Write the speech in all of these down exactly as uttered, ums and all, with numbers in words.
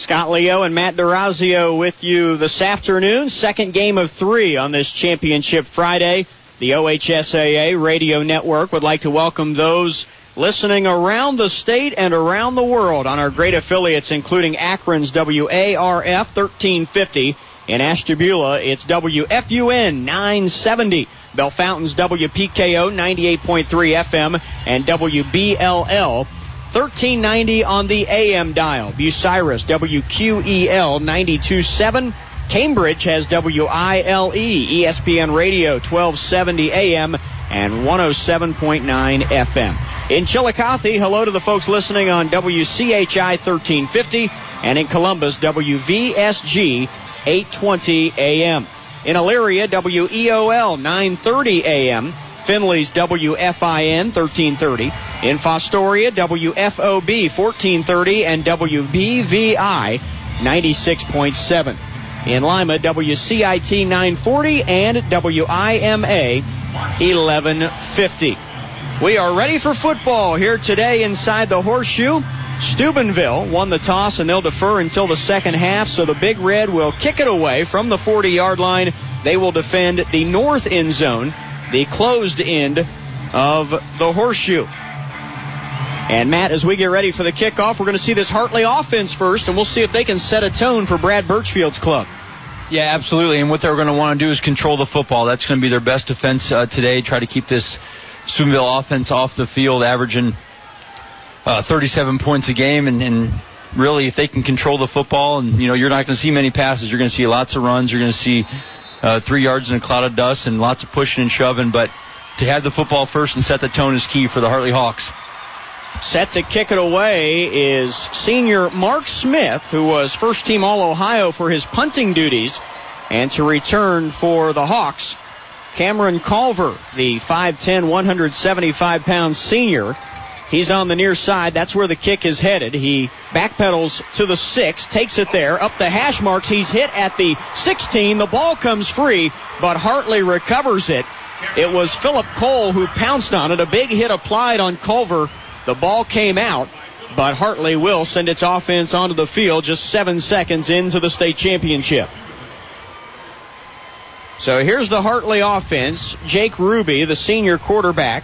Scott Leo and Matt D'Orazio with you this afternoon. Second game of three on this Championship Friday. The O H S A A Radio Network would like to welcome those listening around the state and around the world on our great affiliates, including Akron's W A R F thirteen fifty. In Ashtabula, it's W F U N nine seventy. Bellefontaines W P K O ninety-eight point three F M and W B L L thirteen ninety on the A M dial. Bucyrus W Q E L ninety-two point seven. Cambridge has W I L E, E S P N Radio twelve seventy A M and one oh seven point nine F M. In Chillicothe, hello to the folks listening on W C H I thirteen fifty, and in Columbus, W V S G eight twenty A M. In Elyria, W E O L nine thirty A M. Finley's W F I N thirteen thirty. In Fostoria, W F O B fourteen thirty and W B V I ninety-six point seven. In Lima, W C I T nine forty and W I M A eleven fifty. We are ready for football here today inside the Horseshoe. Steubenville won the toss, and they'll defer until the second half, so the Big Red will kick it away from the forty-yard line. They will defend the north end zone, the closed end of the Horseshoe. And, Matt, as we get ready for the kickoff, we're going to see this Hartley offense first, and we'll see if they can set a tone for Brad Birchfield's club. Yeah, absolutely, and what they're going to want to do is control the football. That's going to be their best defense uh, today, try to keep this Steubenville offense off the field, averaging uh, thirty-seven points a game, and, and really, if they can control the football, and, you know, you're not going to see many passes. You're going to see lots of runs. You're going to see uh, three yards in a cloud of dust and lots of pushing and shoving, but to have the football first and set the tone is key for the Hartley Hawks. Set to kick it away is senior Mark Smith, who was first-team All-Ohio for his punting duties. And to return for the Hawks, Cameron Culver, the five ten, one hundred seventy-five pound senior. He's on the near side. That's where the kick is headed. He backpedals to the six, takes it there, up the hash marks. He's hit at the sixteen. The ball comes free, but Hartley recovers it. It was Philip Cole who pounced on it. A big hit applied on Culver. The ball came out, but Hartley will send its offense onto the field just seven seconds into the state championship. So here's the Hartley offense. Jake Ruby, the senior quarterback,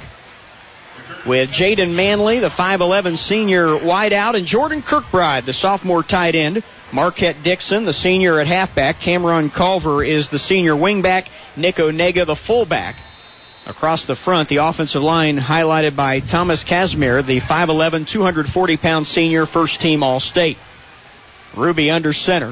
with Jaden Manley, the five eleven senior wideout, and Jordan Kirkbride, the sophomore tight end. Marquette Dixon, the senior at halfback. Cameron Culver is the senior wingback. Nick Onega, the fullback. Across the front, the offensive line highlighted by Thomas Casimir, the five eleven, two hundred forty pound senior, first-team All-State. Ruby under center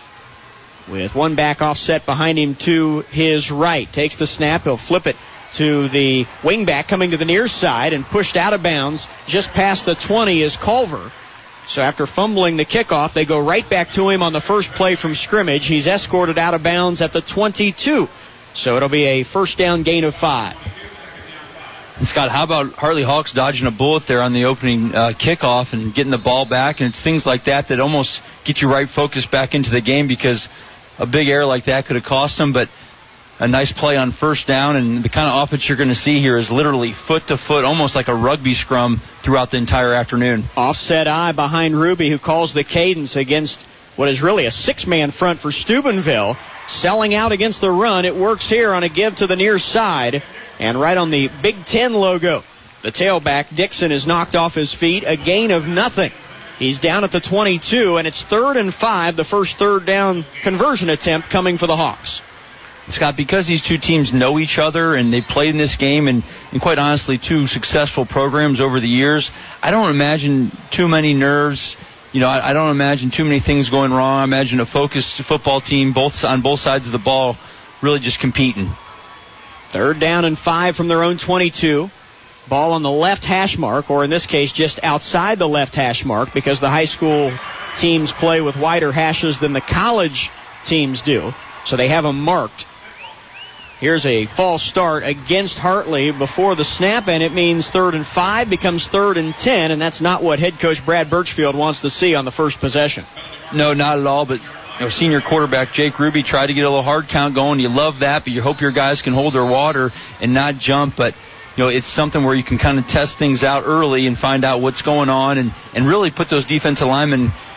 with one back offset behind him to his right. Takes the snap. He'll flip it to the wingback coming to the near side and pushed out of bounds just past the twenty is Culver. So after fumbling the kickoff, they go right back to him on the first play from scrimmage. He's escorted out of bounds at the twenty-two. So it'll be a first down gain of five. And Scott, how about Hartley Hawks dodging a bullet there on the opening uh, kickoff and getting the ball back? And it's things like that that almost get you right focused back into the game, because a big error like that could have cost them. But a nice play on first down, and the kind of offense you're going to see here is literally foot to foot, almost like a rugby scrum throughout the entire afternoon. Offset eye behind Ruby, who calls the cadence against what is really a six-man front for Steubenville. Selling out against the run. It works here on a give to the near side. And right on the Big Ten logo, the tailback, Dixon, is knocked off his feet. A gain of nothing. He's down at the twenty-two, and it's third and five, the first third down conversion attempt coming for the Hawks. Scott, because these two teams know each other and they've played in this game, and, and quite honestly, two successful programs over the years, I don't imagine too many nerves. You know, I, I don't imagine too many things going wrong. I imagine a focused football team both on both sides of the ball really just competing. Third down and five from their own twenty-two. Ball on the left hash mark, or in this case just outside the left hash mark, because the high school teams play with wider hashes than the college teams do. So they have them marked. Here's a false start against Hartley before the snap, and it means third and five becomes third and ten, and that's not what head coach Brad Birchfield wants to see on the first possession. No, not at all, but you know, senior quarterback Jake Ruby tried to get a little hard count going. You love that, but you hope your guys can hold their water and not jump. But you know, it's something where you can kind of test things out early and find out what's going on, and, and really put those defensive linemen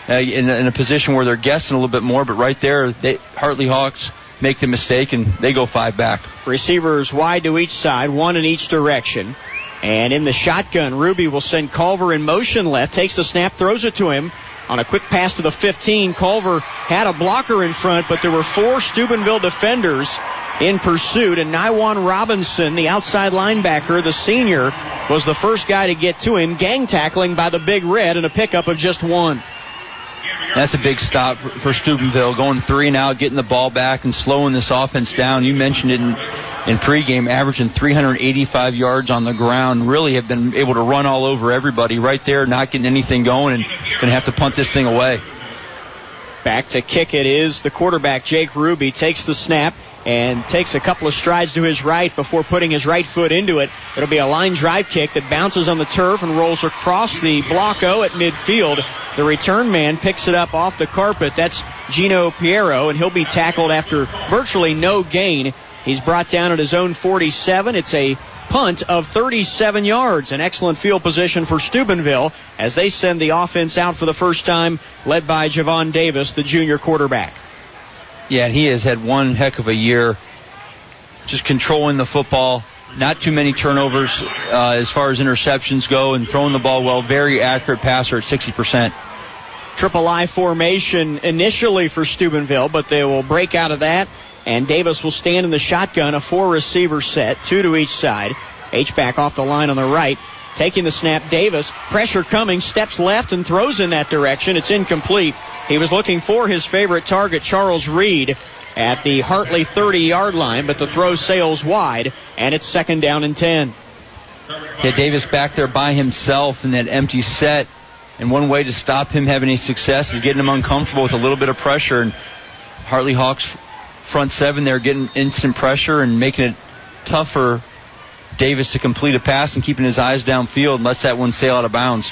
uh, in, in a position where they're guessing a little bit more, but right there, they, Hartley Hawks make the mistake, and they go five back. Receivers wide to each side, one in each direction. And in the shotgun, Ruby will send Culver in motion left, takes the snap, throws it to him. On a quick pass to the fifteen, Culver had a blocker in front, but there were four Steubenville defenders in pursuit, and Nywan Robinson, the outside linebacker, the senior, was the first guy to get to him, gang tackling by the Big Red, and a pickup of just one. That's a big stop for, for Steubenville, going three and out, getting the ball back and slowing this offense down. You mentioned it in, in pregame, averaging three hundred eighty-five yards on the ground. Really have been able to run all over everybody right there, not getting anything going, and going to have to punt this thing away. Back to kick it is the quarterback, Jake Ruby, takes the snap and takes a couple of strides to his right before putting his right foot into it. It'll be a line drive kick that bounces on the turf and rolls across the block O at midfield. The return man picks it up off the carpet. That's Gino Piero, and he'll be tackled after virtually no gain. He's brought down at his own forty-seven. It's a punt of thirty-seven yards. An excellent field position for Steubenville as they send the offense out for the first time, led by Javon Davis, the junior quarterback. Yeah, and he has had one heck of a year just controlling the football. Not too many turnovers uh, as far as interceptions go, and throwing the ball well. Very accurate passer at sixty percent. Triple I formation initially for Steubenville, but they will break out of that, and Davis will stand in the shotgun, a four-receiver set, two to each side. H-back off the line on the right. Taking the snap, Davis, pressure coming, steps left and throws in that direction. It's incomplete. He was looking for his favorite target, Charles Reed, at the Hartley thirty-yard line, but the throw sails wide, and it's second down and ten. Yeah, Davis back there by himself in that empty set, and one way to stop him having any success is getting him uncomfortable with a little bit of pressure, and Hartley Hawks front seven there getting instant pressure and making it tough for Davis to complete a pass and keeping his eyes downfield and lets that one sail out of bounds.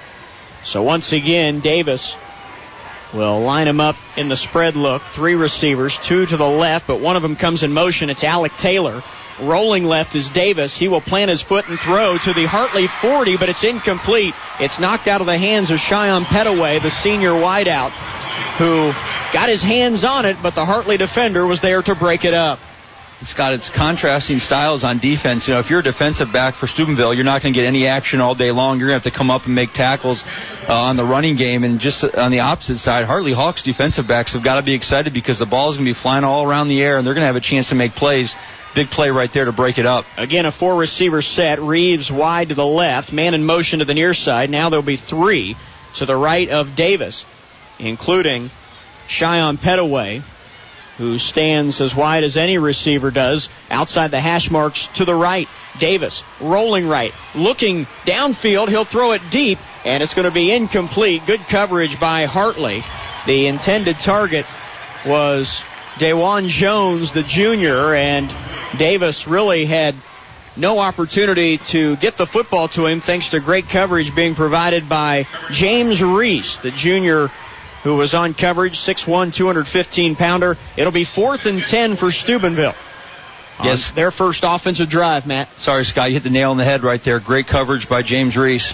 So once again, Davis will line him up in the spread look. Three receivers, two to the left, but one of them comes in motion. It's Alec Taylor. Rolling left is Davis. He will plant his foot and throw to the Hartley forty, but it's incomplete. It's knocked out of the hands of Cheyenne Petaway, the senior wideout, who got his hands on it, but the Hartley defender was there to break it up. Scott, it's contrasting styles on defense. You know, if you're a defensive back for Steubenville, you're not going to get any action all day long. You're going to have to come up and make tackles uh, on the running game. And just on the opposite side, Hartley Hawks defensive backs have got to be excited because the ball is going to be flying all around the air, and they're going to have a chance to make plays. Big play right there to break it up. Again, a four-receiver set. Reeves wide to the left. Man in motion to the near side. Now there'll be three to the right of Davis, including Cheyenne Petaway, who stands as wide as any receiver does outside the hash marks to the right. Davis rolling right, looking downfield. He'll throw it deep, and it's going to be incomplete. Good coverage by Hartley. The intended target was Dewan Jones, the junior, and Davis really had no opportunity to get the football to him thanks to great coverage being provided by James Reese, the junior who was on coverage, six one, two hundred fifteen pounder. It'll be fourth and ten for Steubenville. Yes. Their first offensive drive, Matt. Sorry, Scott, you hit the nail on the head right there. Great coverage by James Reese.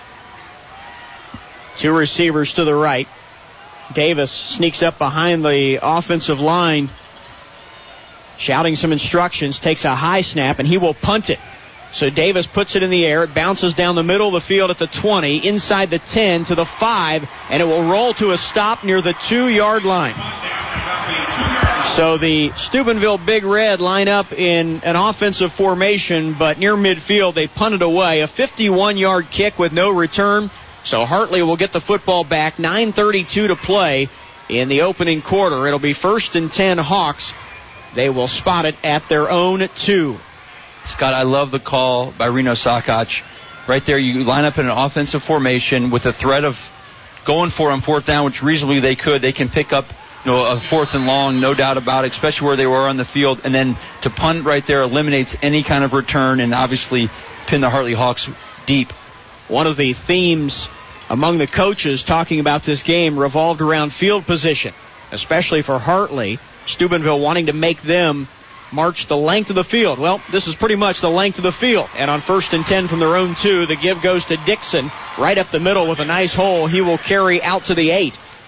Two receivers to the right. Davis sneaks up behind the offensive line, shouting some instructions, takes a high snap, and he will punt it. So Davis puts it in the air. It bounces down the middle of the field at the twenty, inside the ten to the five, and it will roll to a stop near the two-yard line. So the Steubenville Big Red line up in an offensive formation, but near midfield they punt it away. A fifty-one-yard kick with no return. So Hartley will get the football back. nine thirty-two to play in the opening quarter. It'll be first and ten Hawks. They will spot it at their own two. Scott, I love the call by Reno Sakach. Right there, you line up in an offensive formation with a threat of going for on fourth down, which reasonably they could. They can pick up, you know, a fourth and long, no doubt about it, especially where they were on the field. And then to punt right there eliminates any kind of return and obviously pin the Hartley Hawks deep. One of the themes among the coaches talking about this game revolved around field position, especially for Hartley. Steubenville wanting to make them march the length of the field. Well, this is pretty much the length of the field. And on first and ten from their own two, the give goes to Dixon right up the middle with a nice hole. He will carry out to the eight.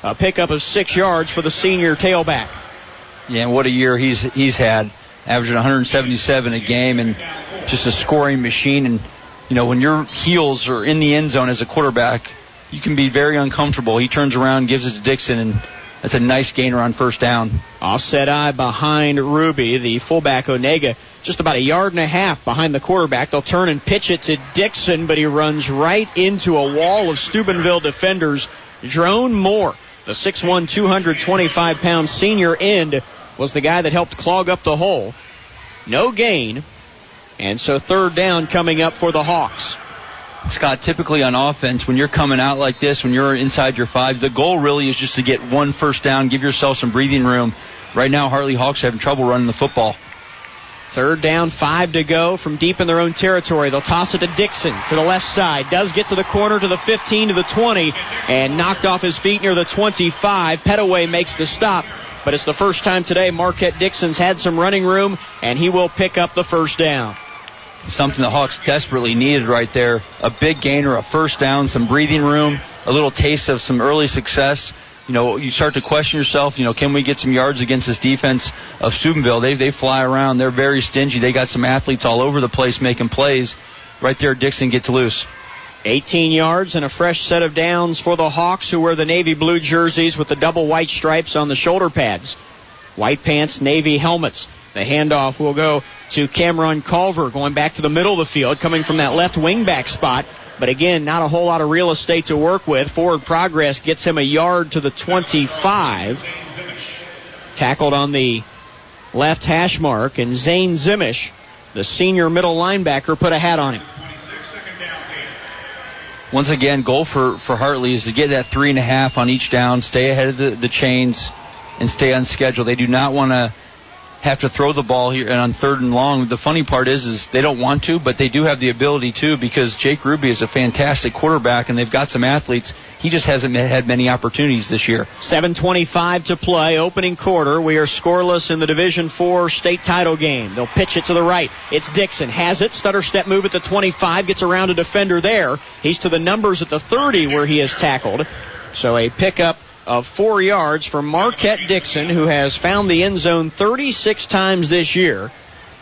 A pickup of six yards for the senior tailback. Yeah, and what a year he's he's had, averaging one seventy-seven a game and just a scoring machine. And, you know, when your heels are in the end zone as a quarterback, you can be very uncomfortable. He turns around, gives it to Dixon, and that's a nice gainer on first down. Offset eye behind Ruby, the fullback Onega, just about a yard and a half behind the quarterback. They'll turn and pitch it to Dixon, but he runs right into a wall of Steubenville defenders. Drone Moore, the six one, two hundred twenty-five pound senior end, was the guy that helped clog up the hole. No gain, and so third down coming up for the Hawks. Scott, typically on offense, when you're coming out like this, when you're inside your five, the goal really is just to get one first down, give yourself some breathing room. Right now, Hartley Hawks are having trouble running the football. Third down, five to go from deep in their own territory. They'll toss it to Dixon to the left side. Does get to the corner, to the fifteen, to the twenty, and knocked off his feet near the twenty-five. Petaway makes the stop, but it's the first time today Marquette Dixon's had some running room, and he will pick up the first down. Something the Hawks desperately needed right there. A big gainer, a first down, some breathing room, a little taste of some early success. You know, you start to question yourself, you know, can we get some yards against this defense of Steubenville? They they fly around. They're very stingy. They got some athletes all over the place making plays. Right there, Dixon gets loose. eighteen yards and a fresh set of downs for the Hawks, who wear the navy blue jerseys with the double white stripes on the shoulder pads. White pants, navy helmets. The handoff will go to Cameron Culver, going back to the middle of the field, coming from that left wingback spot. But again, not a whole lot of real estate to work with. Forward progress gets him a yard to the twenty-five. Tackled on the left hash mark, and Zane Zimish, the senior middle linebacker, put a hat on him. Once again, goal for, for Hartley is to get that three and a half on each down, stay ahead of the, the chains, and stay on schedule. They do not want to have to throw the ball here and on third and long. The funny part is, is they don't want to, but they do have the ability to, because Jake Ruby is a fantastic quarterback and they've got some athletes. He just hasn't had many opportunities this year. seven twenty-five to play, opening quarter. We are scoreless in the Division four state title game. They'll pitch it to the right. It's Dixon. Has it. Stutter step move at the twenty-five. Gets around a defender there. He's to the numbers at the thirty where he is tackled. So a pickup of four yards for Marquette Dixon, who has found the end zone thirty-six times this year.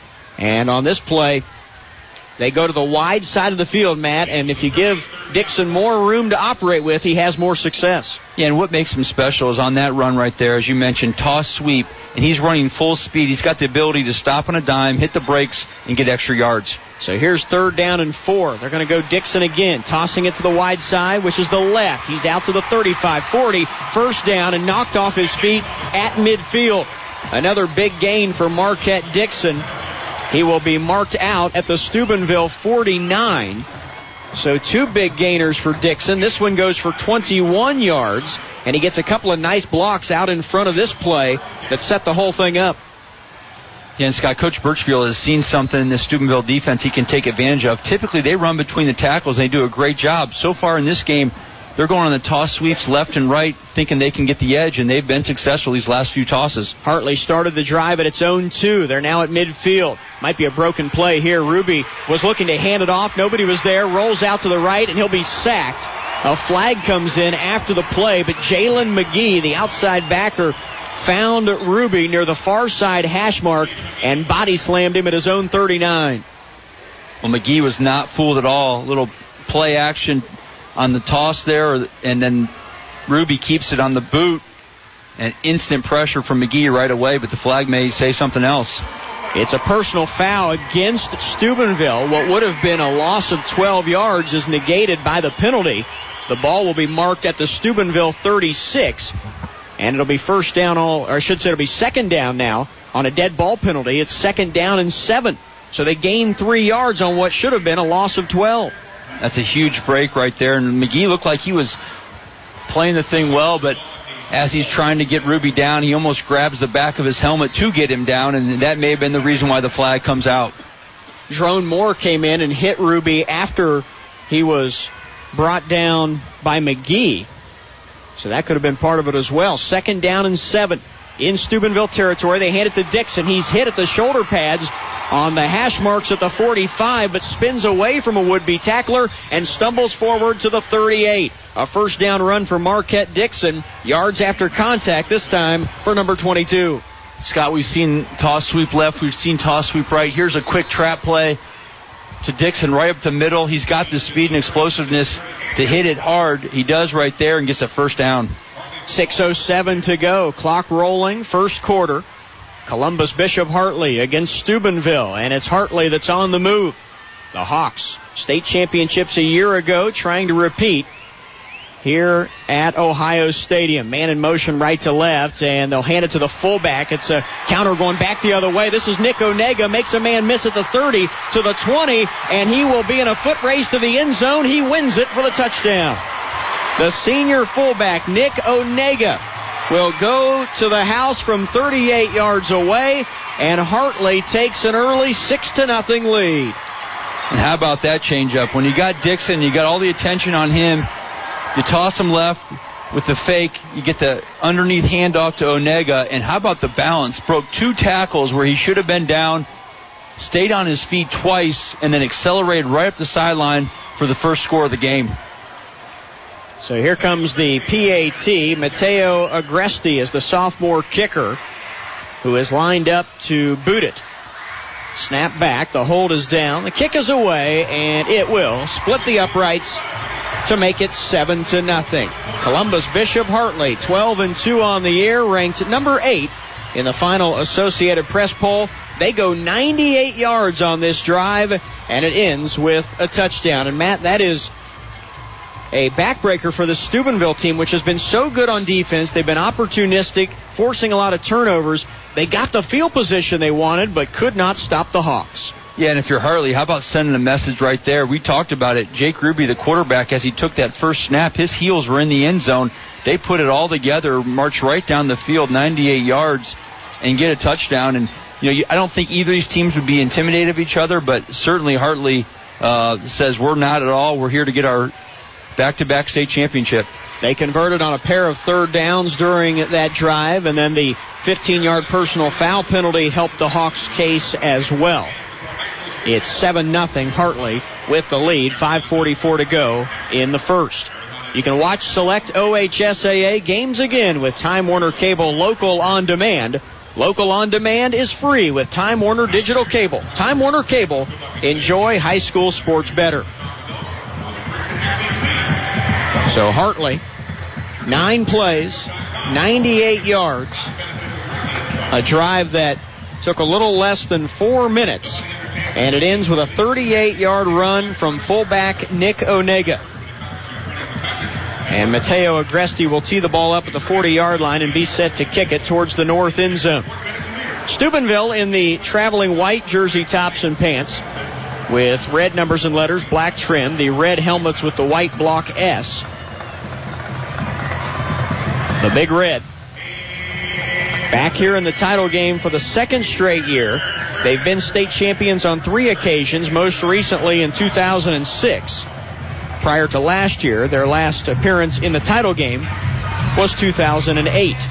And on this play, they go to the wide side of the field, Matt, and if you give Dixon more room to operate with, he has more success. Yeah, and what makes him special is on that run right there, as you mentioned, toss sweep, and he's running full speed. He's got the ability to stop on a dime, hit the brakes, and get extra yards. So here's third down and four. They're going to go Dixon again, tossing it to the wide side, which is the left. He's out to the thirty-five, forty, first down, and knocked off his feet at midfield. Another big gain for Marquette Dixon. He will be marked out at the Steubenville forty-nine. So two big gainers for Dixon. This one goes for twenty-one yards, and he gets a couple of nice blocks out in front of this play that set the whole thing up. Yeah, and Scott, Coach Birchfield has seen something in this Steubenville defense he can take advantage of. Typically, they run between the tackles, and they do a great job. So far in this game, they're going on the toss sweeps left and right, thinking they can get the edge, and they've been successful these last few tosses. Hartley started the drive at its own two. They're now at midfield. Might be a broken play here. Ruby was looking to hand it off. Nobody was there. Rolls out to the right, and he'll be sacked. A flag comes in after the play, but Jalen McGee, the outside backer, found Ruby near the far side hash mark and body slammed him at his own thirty-nine. Well, McGee was not fooled at all. Little play action on the toss there, and then Ruby keeps it on the boot, and instant pressure from McGee right away, but the flag may say something else. It's a personal foul against Steubenville. What would have been a loss of twelve yards is negated by the penalty. The ball will be marked at the Steubenville thirty-six, and it'll be first down, all, or I should say it'll be second down now on a dead ball penalty. It's second down and seven. So they gain three yards on what should have been a loss of twelve. That's a huge break right there. And McGee looked like he was playing the thing well, but as he's trying to get Ruby down, he almost grabs the back of his helmet to get him down, and that may have been the reason why the flag comes out. Drone Moore came in and hit Ruby after he was brought down by McGee. So that could have been part of it as well. Second down and seven in Steubenville territory. They hand it to Dixon. He's hit at the shoulder pads on the hash marks at the forty-five, but spins away from a would-be tackler and stumbles forward to the thirty-eight. A first down run for Marquette Dixon. Yards after contact this time for number twenty-two. Scott, we've seen toss sweep left. We've seen toss sweep right. Here's a quick trap play to Dixon right up the middle. He's got the speed and explosiveness to hit it hard. He does right there and gets a first down. six oh seven to go. Clock rolling. First quarter. Columbus Bishop Hartley against Steubenville, and it's Hartley that's on the move. The Hawks, state championships a year ago, trying to repeat here at Ohio Stadium. Man in motion right to left, and they'll hand it to the fullback. It's a counter going back the other way. This is Nick Onega, makes a man miss at the thirty to the twenty, and he will be in a foot race to the end zone. He wins it for the touchdown. The senior fullback, Nick Onega, will go to the house from thirty-eight yards away, and Hartley takes an early six to nothing lead. And how about that changeup? When you got Dixon, you got all the attention on him. You toss him left with the fake. You get the underneath handoff to Onega. And how about the balance? Broke two tackles where he should have been down, stayed on his feet twice, and then accelerated right up the sideline for the first score of the game. So here comes the P A T. Mateo Agresti is the sophomore kicker who is lined up to boot it. Snap back. The hold is down. The kick is away, and it will split the uprights to make it seven to nothing. Columbus Bishop Hartley, twelve and two on the year, ranked number eight in the final Associated Press poll. They go ninety-eight yards on this drive, and it ends with a touchdown. And Matt, that is a backbreaker for the Steubenville team, which has been so good on defense. They've been opportunistic, forcing a lot of turnovers. They got the field position they wanted, but could not stop the Hawks. Yeah, and if you're Hartley, how about sending a message right there? We talked about it. Jake Ruby, the quarterback, as he took that first snap, his heels were in the end zone. They put it all together, marched right down the field, ninety-eight yards, and get a touchdown. And you know, you, I don't think either of these teams would be intimidated of each other, but certainly Hartley uh, says we're not at all. We're here to get our back-to-back state championship. They converted on a pair of third downs during that drive, and then the fifteen-yard personal foul penalty helped the Hawks' case as well. It's seven nothing Hartley with the lead, five forty-four to go in the first. You can watch select O H S A A games again with Time Warner Cable Local On Demand. Local On Demand is free with Time Warner Digital Cable. Time Warner Cable. Enjoy high school sports better. So Hartley, nine plays, ninety-eight yards. A drive that took a little less than four minutes. And it ends with a thirty-eight-yard run from fullback Nick Onega. And Mateo Agresti will tee the ball up at the forty-yard line and be set to kick it towards the north end zone. Steubenville in the traveling white jersey tops and pants with red numbers and letters, black trim, the red helmets with the white block S. The Big Red. Back here in the title game for the second straight year. They've been state champions on three occasions, most recently in two thousand six. Prior to last year, their last appearance in the title game was two thousand eight.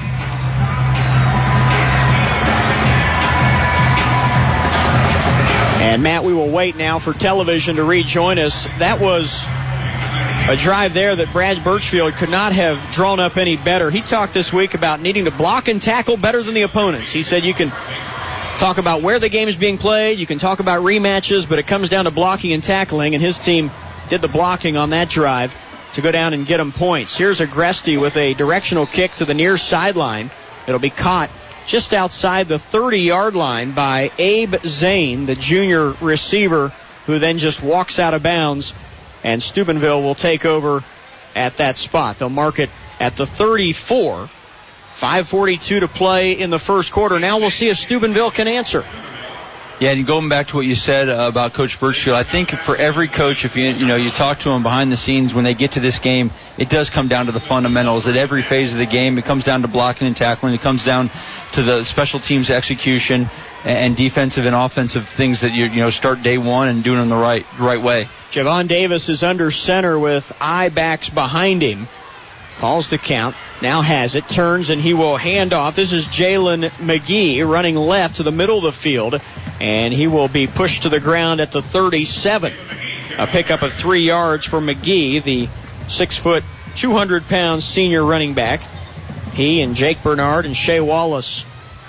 And Matt, we will wait now for television to rejoin us. That was a drive there that Brad Birchfield could not have drawn up any better. He talked this week about needing to block and tackle better than the opponents. He said you can talk about where the game is being played, you can talk about rematches, but it comes down to blocking and tackling, and his team did the blocking on that drive to go down and get him points. Here's Agresti with a directional kick to the near sideline. It'll be caught just outside the thirty-yard line by Abe Zane, the junior receiver, who then just walks out of bounds, and Steubenville will take over at that spot. They'll mark it at the thirty-four. five forty-two to play in the first quarter. Now we'll see if Steubenville can answer. Yeah, and going back to what you said uh, about Coach Birchfield, I think for every coach, if you you know you talk to them behind the scenes when they get to this game, it does come down to the fundamentals. At every phase of the game, it comes down to blocking and tackling. It comes down to the special teams execution and defensive and offensive things that you you know start day one and doing them the right right way. Javon Davis is under center with eye backs behind him. Calls the count. Now has it. Turns and he will hand off. This is Jalen McGee running left to the middle of the field. and he will be pushed to the ground at the thirty-seven. A pickup of three yards for McGee, the six foot, two hundred pound senior running back. He and Jake Bernard and Shea Wallace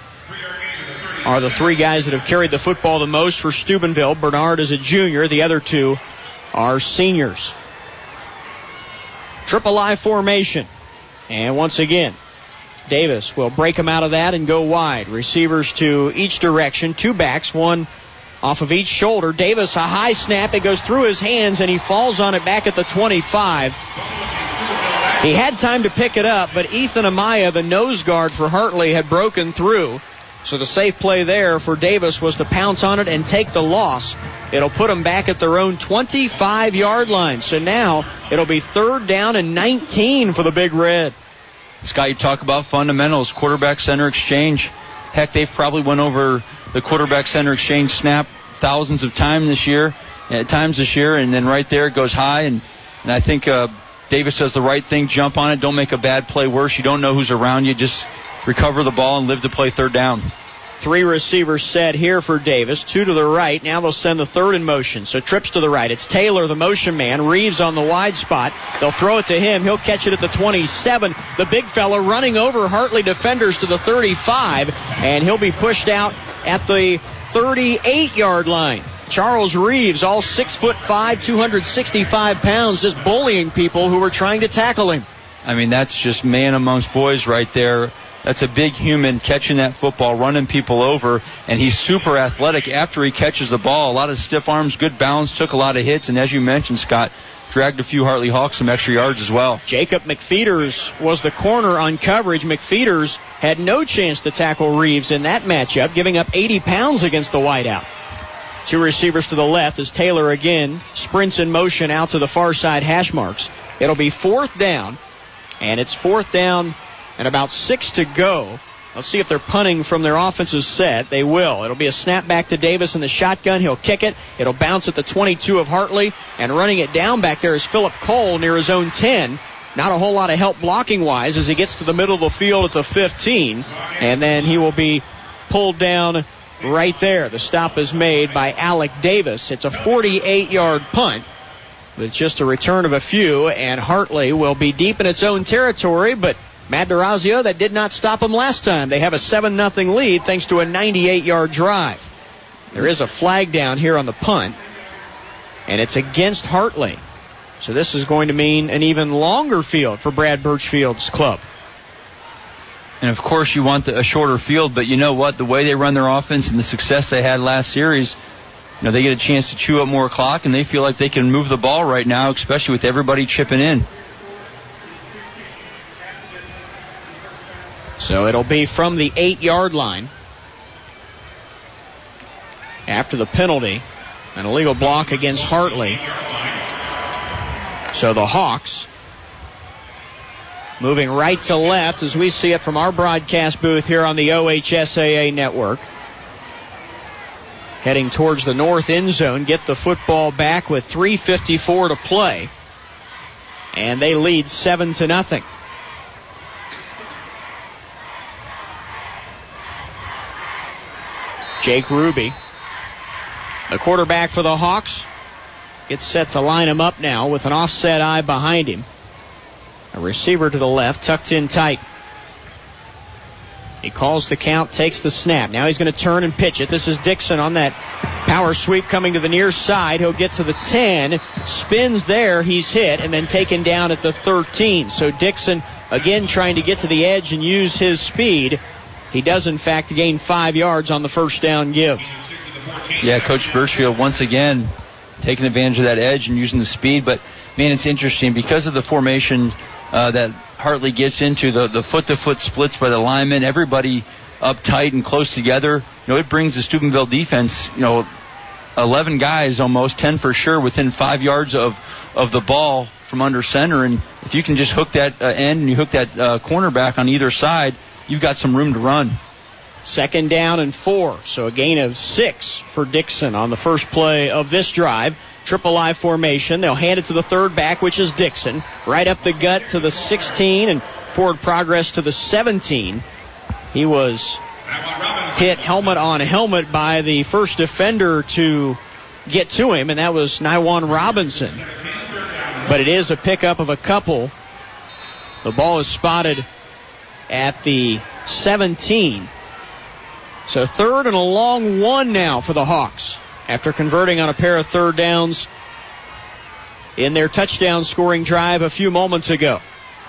are the three guys that have carried the football the most for Steubenville. Bernard is a junior. The other two are seniors. Triple I formation. And once again, Davis will break him out of that and go wide. Receivers to each direction. Two backs, one off of each shoulder. Davis, a high snap. It goes through his hands, and he falls on it back at the twenty-five. He had time to pick it up, but Ethan Amaya, the nose guard for Hartley, had broken through. So the safe play there for Davis was to pounce on it and take the loss. It'll put them back at their own twenty-five-yard line. So now it'll be third down and nineteen for the Big Red. Scott, you talk about fundamentals, quarterback-center exchange. Heck, they've probably went over the quarterback-center exchange snap thousands of times this year, at times this year, and then right there it goes high. And, and I think uh, Davis does the right thing. Jump on it. Don't make a bad play worse. You don't know who's around you. Just recover the ball and live to play third down. Three receivers set here for Davis. Two to the right. Now they'll send the third in motion. So trips to the right. It's Taylor, the motion man. Reeves on the wide spot. They'll throw it to him. He'll catch it at the twenty-seven. The big fella running over Hartley defenders to the thirty-five. And he'll be pushed out at the thirty-eight-yard line. Charles Reeves, all six foot five, two hundred sixty-five pounds, just bullying people who were trying to tackle him. I mean, that's just man amongst boys right there. That's a big human catching that football, running people over, and he's super athletic after he catches the ball. A lot of stiff arms, good balance, took a lot of hits, and as you mentioned, Scott, dragged a few Hartley Hawks some extra yards as well. Jacob McFeeters was the corner on coverage. McFeeters had no chance to tackle Reeves in that matchup, giving up eighty pounds against the wideout. Two receivers to the left as Taylor again sprints in motion out to the far side hash marks. It'll be fourth down, and it's fourth down and about six to go. Let's see if they're punting from their offensive set. They will. It'll be a snap back to Davis in the shotgun. He'll kick it. It'll bounce at the twenty-two of Hartley. And running it down back there is Philip Cole near his own ten. Not a whole lot of help blocking-wise as he gets to the middle of the field at the fifteen. And then he will be pulled down right there. The stop is made by Alec Davis. It's a forty-eight-yard punt with just a return of a few. And Hartley will be deep in its own territory, but Matt DeRazio, that did not stop him last time. They have a seven nothing lead thanks to a ninety-eight-yard drive. There is a flag down here on the punt, and it's against Hartley. So this is going to mean an even longer field for Brad Birchfield's club. And, of course, you want the, a shorter field, but you know what? The way they run their offense and the success they had last series, you know, they get a chance to chew up more clock, and they feel like they can move the ball right now, especially with everybody chipping in. So it'll be from the eight-yard line after the penalty. An illegal block against Hartley. So the Hawks moving right to left as we see it from our broadcast booth here on the O H S A A network. Heading towards the north end zone, get the football back with three fifty-four to play. And they lead seven to nothing. Jake Ruby, the quarterback for the Hawks, gets set to line him up now with an offset eye behind him. A receiver to the left, tucked in tight. He calls the count, takes the snap. Now he's going to turn and pitch it. This is Dixon on that power sweep coming to the near side. He'll get to the ten, spins there, he's hit, and then taken down at the thirteen. So Dixon again trying to get to the edge and use his speed. He does, in fact, gain five yards on the first down give. Yeah, Coach Birchfield once again taking advantage of that edge and using the speed. But, man, it's interesting because of the formation uh, that Hartley gets into, the, the foot-to-foot splits by the linemen, everybody up tight and close together. You know, it brings the Steubenville defense, you know, eleven guys almost, ten for sure, within five yards of, of the ball from under center. And if you can just hook that uh, end and you hook that uh, cornerback on either side, you've got some room to run. Second down and four, so a gain of six for Dixon on the first play of this drive. Triple I formation. They'll hand it to the third back, which is Dixon. Right up the gut to the sixteen and forward progress to the seventeen. He was hit helmet on helmet by the first defender to get to him, and that was Nywan Robinson. But it is a pickup of a couple. The ball is spotted at the seventeen. So third and a long one now for the Hawks after converting on a pair of third downs in their touchdown scoring drive a few moments ago.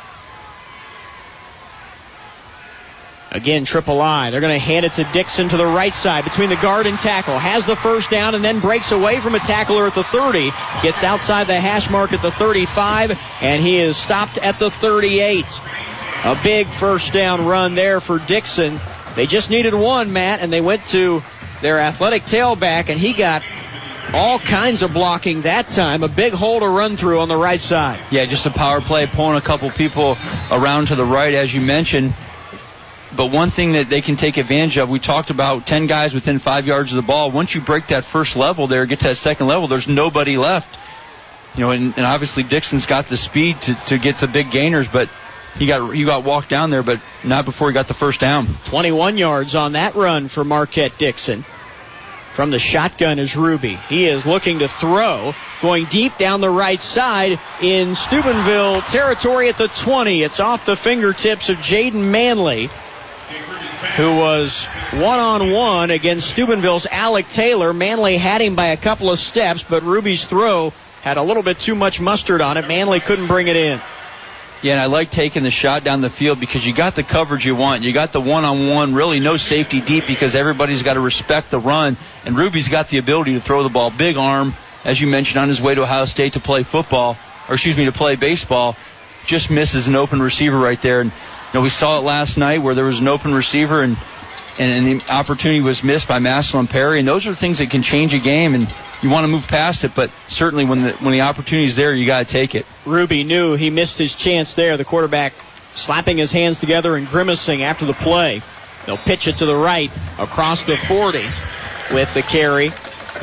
Again, triple I. They're going to hand it to Dixon to the right side between the guard and tackle. Has the first down and then breaks away from a tackler at the thirty. Gets outside the hash mark at the thirty-five, and he is stopped at the thirty-eight. A big first down run there for Dixon. They just needed one, Matt, and they went to their athletic tailback, and he got all kinds of blocking that time. A big hole to run through on the right side. Yeah, just a power play, pulling a couple people around to the right, as you mentioned. But one thing that they can take advantage of, we talked about ten guys within five yards of the ball. Once you break that first level there, get to that second level, there's nobody left. You know, and, and obviously Dixon's got the speed to, to get to big gainers, but he got he got walked down there, but not before he got the first down. twenty-one yards on that run for Marquette Dixon. From the shotgun is Ruby. He is looking to throw, going deep down the right side in Steubenville territory at the twenty. It's off the fingertips of Jaden Manley, who was one-on-one against Steubenville's Alec Taylor. Manley had him by a couple of steps, but Ruby's throw had a little bit too much mustard on it. Manley couldn't bring it in. Yeah, and I like taking the shot down the field because you got the coverage you want. You got the one-on-one, really no safety deep because everybody's got to respect the run. And Ruby's got the ability to throw the ball. Big arm, as you mentioned, on his way to Ohio State to play football, or excuse me, to play baseball. Just misses an open receiver right there. And, you know, we saw it last night where there was an open receiver and, and, and the opportunity was missed by Massillon Perry. And those are things that can change a game, and you want to move past it, but certainly when the when the opportunity is there, you got to take it. Ruby knew he missed his chance there. The quarterback slapping his hands together and grimacing after the play. They'll pitch it to the right across the forty with the carry.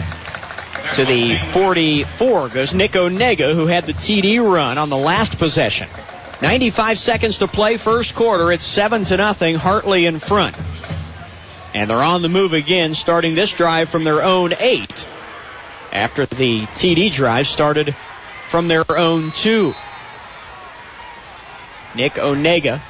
To the forty-four goes Nick Onega, who had the T D run on the last possession. ninety-five seconds to play first quarter. It's seven to nothing. Hartley in front. And they're on the move again, starting this drive from their own eight, after the T D drive started from their own two. Nick Onega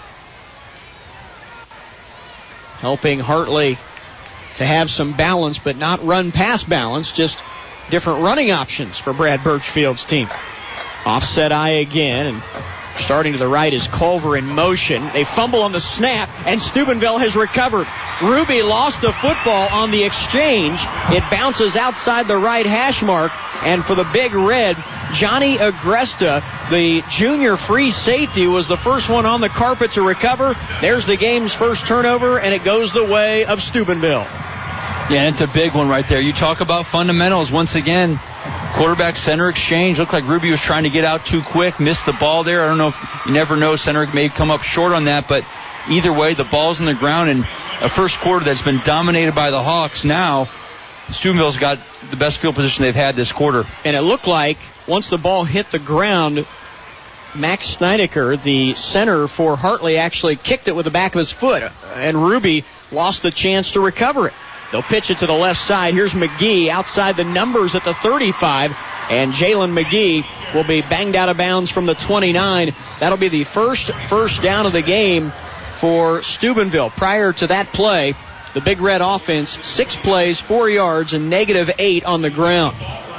helping Hartley to have some balance, but not run past balance, just different running options for Brad Birchfield's team. Offset eye again, and starting to the right is Culver in motion. They fumble on the snap, and Steubenville has recovered. Ruby lost the football on the exchange. It bounces outside the right hash mark, and for the Big Red, Johnny Agresta, the junior free safety, was the first one on the carpet to recover. There's the game's first turnover, and it goes the way of Steubenville. Yeah, it's a big one right there. You talk about fundamentals once again. Quarterback center exchange. Looked like Ruby was trying to get out too quick, missed the ball there. I don't know if you never know. Center may come up short on that, but either way, the ball's in the ground, and a first quarter that's been dominated by the Hawks. Now, Steubenville's got the best field position they've had this quarter. And it looked like once the ball hit the ground, Max Snedeker, the center for Hartley, actually kicked it with the back of his foot, and Ruby lost the chance to recover it. They'll pitch it to the left side. Here's McGee outside the numbers at the thirty-five, and Jalen McGee will be banged out of bounds from the twenty-nine. That'll be the first first down of the game for Steubenville. Prior to that play, the Big Red offense, six plays, four yards, and negative eight on the ground.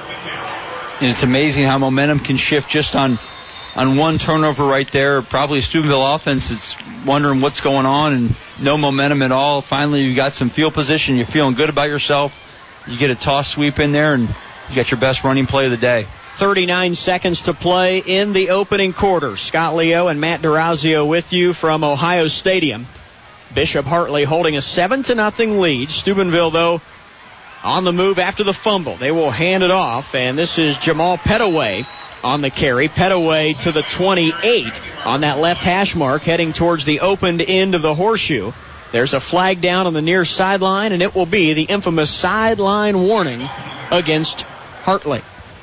And it's amazing how momentum can shift just on on one turnover right there. Probably Steubenville offense is wondering what's going on, and no momentum at all. Finally, you got some field position. You're feeling good about yourself. You get a toss sweep in there, and you got your best running play of the day. thirty-nine seconds to play in the opening quarter. Scott Leo and Matt D'Orazio with you from Ohio Stadium. Bishop Hartley holding a seven to nothing lead. Steubenville, though, on the move after the fumble. They will hand it off, and this is Jamal Pettaway on the carry. Pettaway to the twenty-eight on that left hash mark, heading towards the opened end of the horseshoe. There's a flag down on the near sideline, and it will be the infamous sideline warning against Hartley.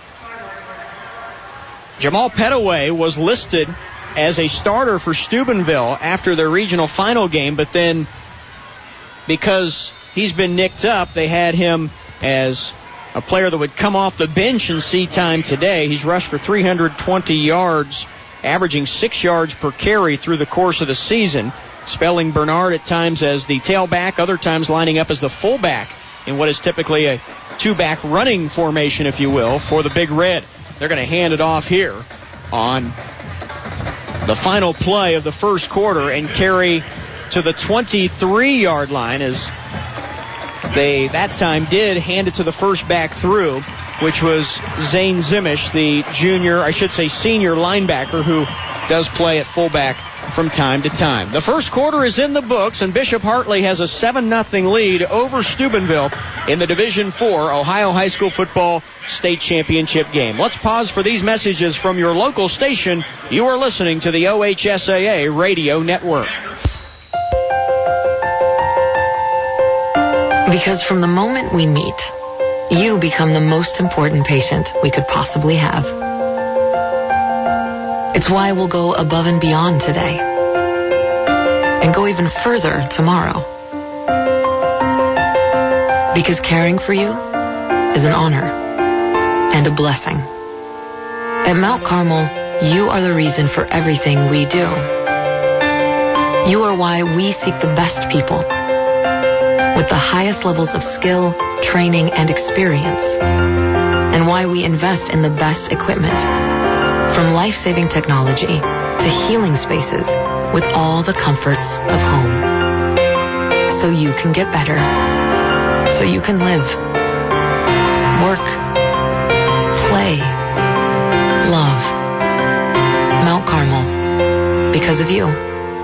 Jamal Pettaway was listed as a starter for Steubenville after their regional final game, but then because he's been nicked up. They had him as a player that would come off the bench and see time today. He's rushed for three hundred twenty yards, averaging six yards per carry through the course of the season. Spelling Bernard at times as the tailback, other times lining up as the fullback in what is typically a two-back running formation, if you will, for the Big Red. They're going to hand it off here on the final play of the first quarter and carry to the twenty-three-yard line as they that time did hand it to the first back through, which was Zane Zimish, the junior, I should say senior linebacker who does play at fullback from time to time. The first quarter is in the books, and Bishop Hartley has a seven nothing lead over Steubenville in the Division four Ohio High School Football State Championship game. Let's pause for these messages from your local station. You are listening to the O H S A A Radio Network. Because from the moment we meet, you become the most important patient we could possibly have. It's why we'll go above and beyond today and go even further tomorrow. Because caring for you is an honor and a blessing. At Mount Carmel, you are the reason for everything we do. You are why we seek the best people with the highest levels of skill, training, and experience, and why we invest in the best equipment, from life-saving technology to healing spaces with all the comforts of home. So you can get better, so you can live, work, play, love. Mount Carmel, because of you.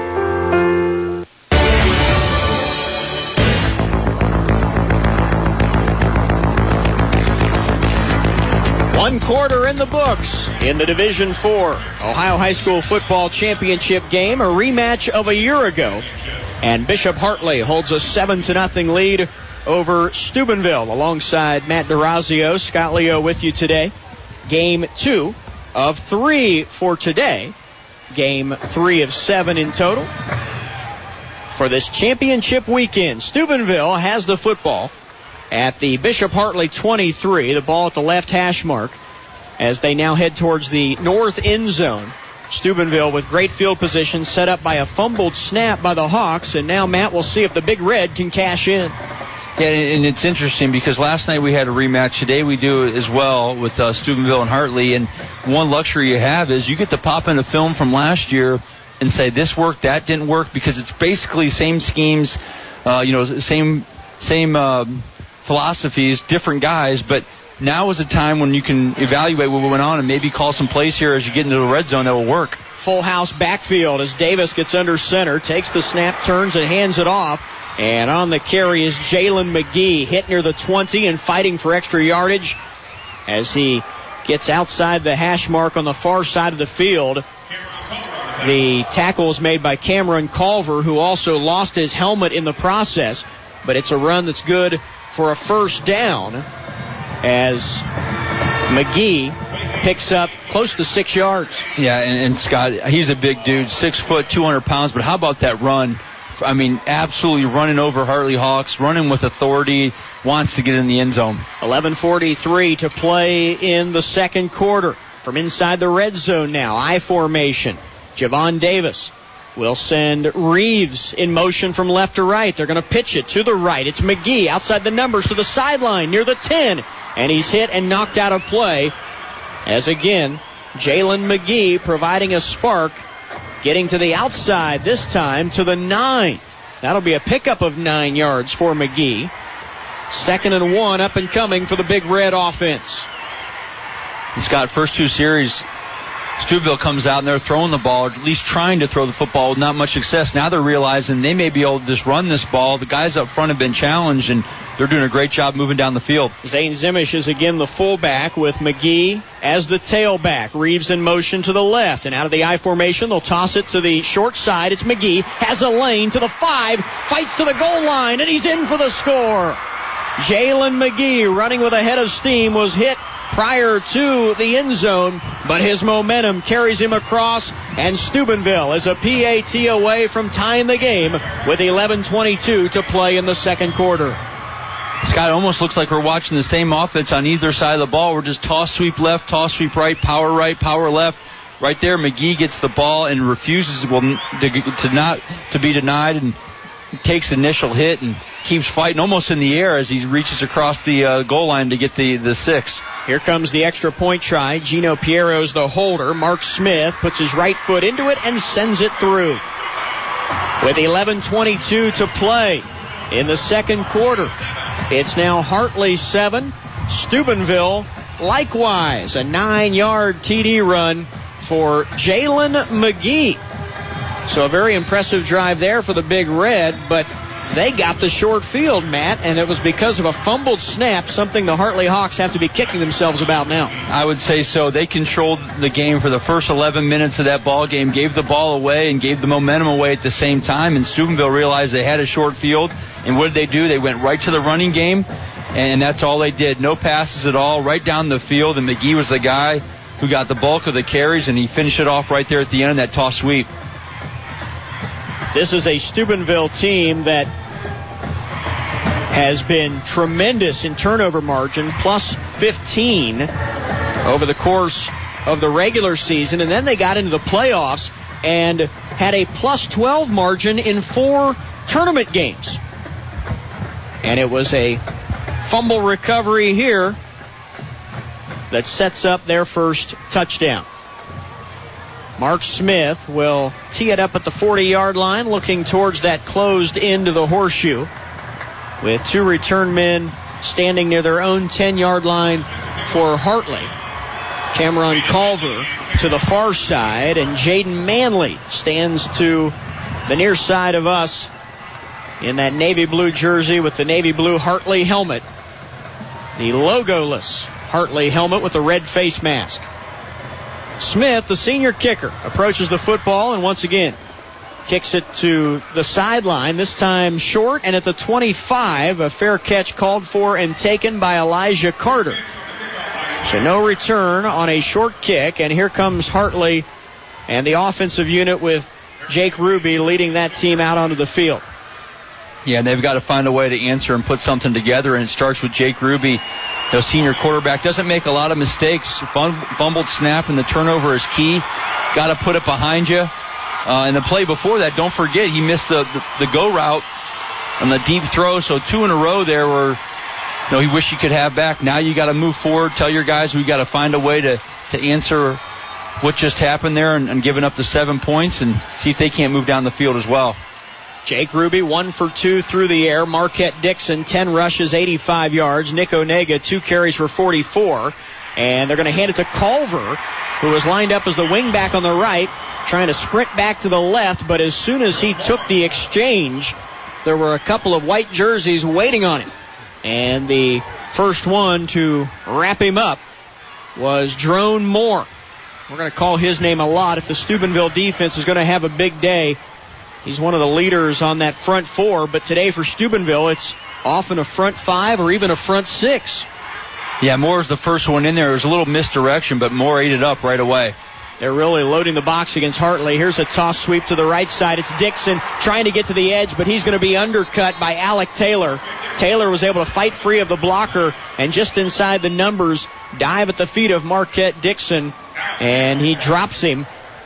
One quarter in the books in the Division four Ohio High School Football Championship game, a rematch of a year ago. And Bishop Hartley holds a seven to nothing lead over Steubenville. Alongside Matt DeRazio, Scott Leo with you today. Game two of three for today. Game three of seven in total for this championship weekend. Steubenville has the football at the Bishop Hartley twenty-three, the ball at the left hash mark, as they now head towards the north end zone. Steubenville with great field position set up by a fumbled snap by the Hawks, and now Matt will see if the Big Red can cash in. Yeah, and it's interesting because last night we had a rematch. Today we do it as well with uh, Steubenville and Hartley, and one luxury you have is you get to pop in a film from last year and say this worked, that didn't work, because it's basically same schemes, uh, you know, same same uh, philosophies, different guys, but now is a time when you can evaluate what went on and maybe call some plays here as you get into the red zone that will work. Full house backfield as Davis gets under center, takes the snap, turns and hands it off. And on the carry is Jalen McGee, hit near the twenty and fighting for extra yardage as he gets outside the hash mark on the far side of the field. The tackle is made by Cameron Culver, who also lost his helmet in the process, but it's a run that's good for a first down as McGee picks up close to six yards. Yeah, and, and Scott, he's a big dude, six foot, two hundred pounds, but how about that run? I mean, absolutely running over Hartley Hawks, running with authority, wants to get in the end zone. eleven forty-three to play in the second quarter. From inside the red zone now, I formation. Javon Davis will send Reeves in motion from left to right. They're going to pitch it to the right. It's McGee outside the numbers to the sideline near the ten. And he's hit and knocked out of play as again, Jalen McGee providing a spark, getting to the outside this time to the nine. That'll be a pickup of nine yards for McGee. Second and one up and coming for the Big Red offense. And Scott, first two series, Steubenville comes out and they're throwing the ball, or at least trying to throw the football with not much success. Now they're realizing they may be able to just run this ball. The guys up front have been challenged, and they're doing a great job moving down the field. Zane Zimish is again the fullback with McGee as the tailback. Reeves in motion to the left, and out of the I formation, they'll toss it to the short side. It's McGee, has a lane to the five, fights to the goal line, and he's in for the score. Jalen McGee, running with a head of steam, was hit prior to the end zone, but his momentum carries him across And Steubenville is a P A T away from tying the game with eleven twenty-two to play in the second quarter. Scott, it almost looks like we're watching the same offense on either side of the ball. We're just toss, sweep left, toss, sweep right, power right, power left. Right there, McGee gets the ball and refuses well, to, to not to be denied and takes the initial hit and keeps fighting almost in the air as he reaches across the uh, goal line to get the, the six. Here comes the extra point try. Gino Piero's the holder. Mark Smith puts his right foot into it and sends it through. With eleven twenty-two to play in the second quarter, it's now Hartley seven, Steubenville likewise. A nine-yard T D run for Jalen McGee. So a very impressive drive there for the Big Red, but they got the short field, Matt, and it was because of a fumbled snap, something the Hartley Hawks have to be kicking themselves about now. I would say so. They controlled the game for the first eleven minutes of that ball game, gave the ball away and gave the momentum away at the same time, and Steubenville realized they had a short field, and what did they do? They went right to the running game, and that's all they did. No passes at all, right down the field, and McGee was the guy who got the bulk of the carries, and he finished it off right there at the end of that toss sweep. This is a Steubenville team that has been tremendous in turnover margin, plus fifteen over the course of the regular season, and then they got into the playoffs and had a plus twelve margin in four tournament games. And it was a fumble recovery here that sets up their first touchdown. Mark Smith will tee it up at the forty-yard line, looking towards that closed end of the horseshoe, with two return men standing near their own ten-yard line for Hartley. Cameron Culver to the far side, and Jaden Manley stands to the near side of us in that navy blue jersey with the navy blue Hartley helmet. The logoless Hartley helmet with a red face mask. Smith, the senior kicker, approaches the football and once again kicks it to the sideline, this time short and at the twenty-five. A fair catch called for and taken by Elijah Carter. So no return on a short kick, and here comes Hartley and the offensive unit with Jake Ruby leading that team out onto the field. Yeah, and they've got to find a way to answer and put something together, and it starts with Jake Ruby. The senior quarterback doesn't make a lot of mistakes. Fumbled snap and the turnover is key. Got to put it behind you. Uh, and the play before that, don't forget, he missed the, the, the go route on the deep throw. So two in a row there were, you know, he wished he could have back. Now you got to move forward. Tell your guys we got to find a way to, to answer what just happened there and, and giving up the seven points and see if they can't move down the field as well. Jake Ruby, one for two through the air. Marquette Dixon, ten rushes, eighty-five yards. Nick Onega, two carries for forty-four. And they're going to hand it to Culver, who was lined up as the wingback on the right, trying to sprint back to the left. But as soon as he took the exchange, there were a couple of white jerseys waiting on him. And the first one to wrap him up was Drone Moore. We're going to call his name a lot if the Steubenville defense is going to have a big day. He's one of the leaders on that front four, but today for Steubenville, it's often a front five or even a front six. Yeah, Moore's the first one in there. It was a little misdirection, but Moore ate it up right away. They're really loading the box against Hartley. Here's a toss sweep to the right side. It's Dixon trying to get to the edge, but he's going to be undercut by Alec Taylor. Taylor was able to fight free of the blocker and just inside the numbers, dive at the feet of Marquette Dixon, and he drops him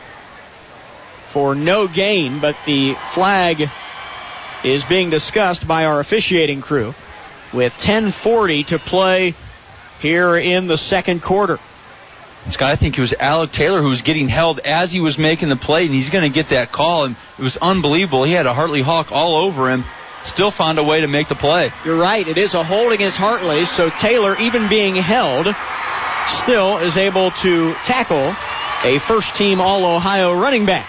for no gain, but the flag is being discussed by our officiating crew with ten forty to play here in the second quarter. Scott, I think it was Alec Taylor who was getting held as he was making the play, and he's going to get that call, and it was unbelievable. He had a Hartley Hawk all over him, still found a way to make the play. You're right. It is a hold against Hartley, so Taylor, even being held, still is able to tackle a first-team All-Ohio running back.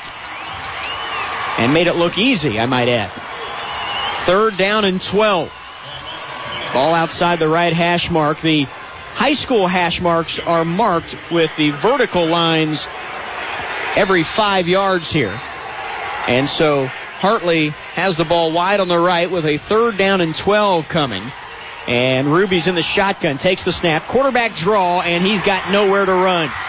And made it look easy, I might add. Third down and twelve. Ball outside the right hash mark. The high school hash marks are marked with the vertical lines every five yards here. And so Hartley has the ball wide on the right with a third down and twelve coming. And Ruby's in the shotgun, takes the snap. Quarterback draw, and he's got nowhere to run.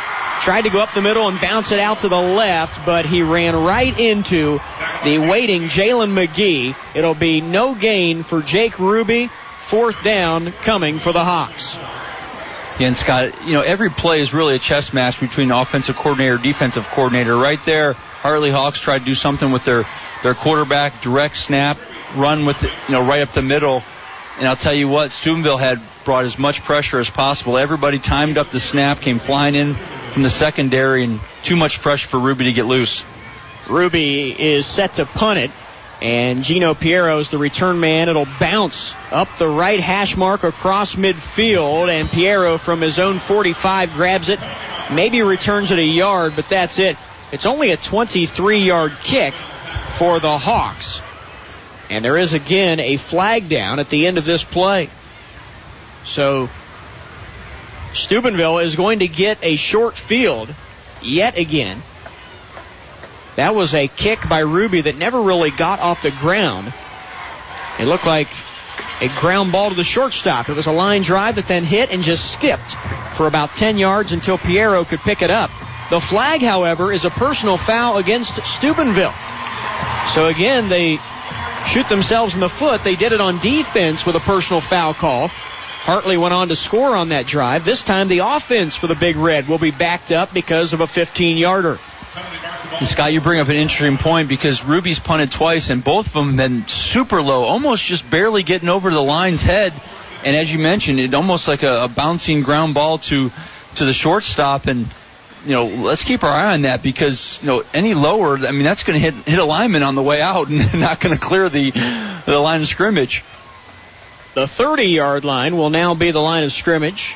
tried to go up the middle and bounce it out to the left, but he ran right into the waiting Jalen McGee. It'll be no gain for Jake Ruby. Fourth down coming for the Hawks. Yeah, and Scott, you know, every play is really a chess match between offensive coordinator, defensive coordinator. Right there, Hartley Hawks tried to do something with their, their quarterback, direct snap, run with it, you know, right up the middle. And I'll tell you what, Steubenville had brought as much pressure as possible. Everybody timed up the snap, came flying in from the secondary, and too much pressure for Ruby to get loose. Ruby is set to punt it, and Gino Piero's the return man. It'll bounce up the right hash mark across midfield, and Piero from his own forty-five grabs it, maybe returns it a yard, but that's it. It's only a twenty-three-yard kick for the Hawks. And there is again a flag down at the end of this play. So Steubenville is going to get a short field yet again. That was a kick by Ruby that never really got off the ground. It looked like a ground ball to the shortstop. It was a line drive that then hit and just skipped for about ten yards until Piero could pick it up. The flag, however, is a personal foul against Steubenville. So again, they shoot themselves in the foot. They did it on defense with a personal foul call. Hartley went on to score on that drive. This time the offense for the Big Red will be backed up because of a fifteen-yarder. Scott, you bring up an interesting point because Ruby's punted twice, and both of them have been super low, almost just barely getting over the line's head. And as you mentioned, it almost like a, a bouncing ground ball to to the shortstop. And you know, let's keep our eye on that because you know any lower, I mean, that's going to hit hit a lineman on the way out and not going to clear the the line of scrimmage. The thirty-yard line will now be the line of scrimmage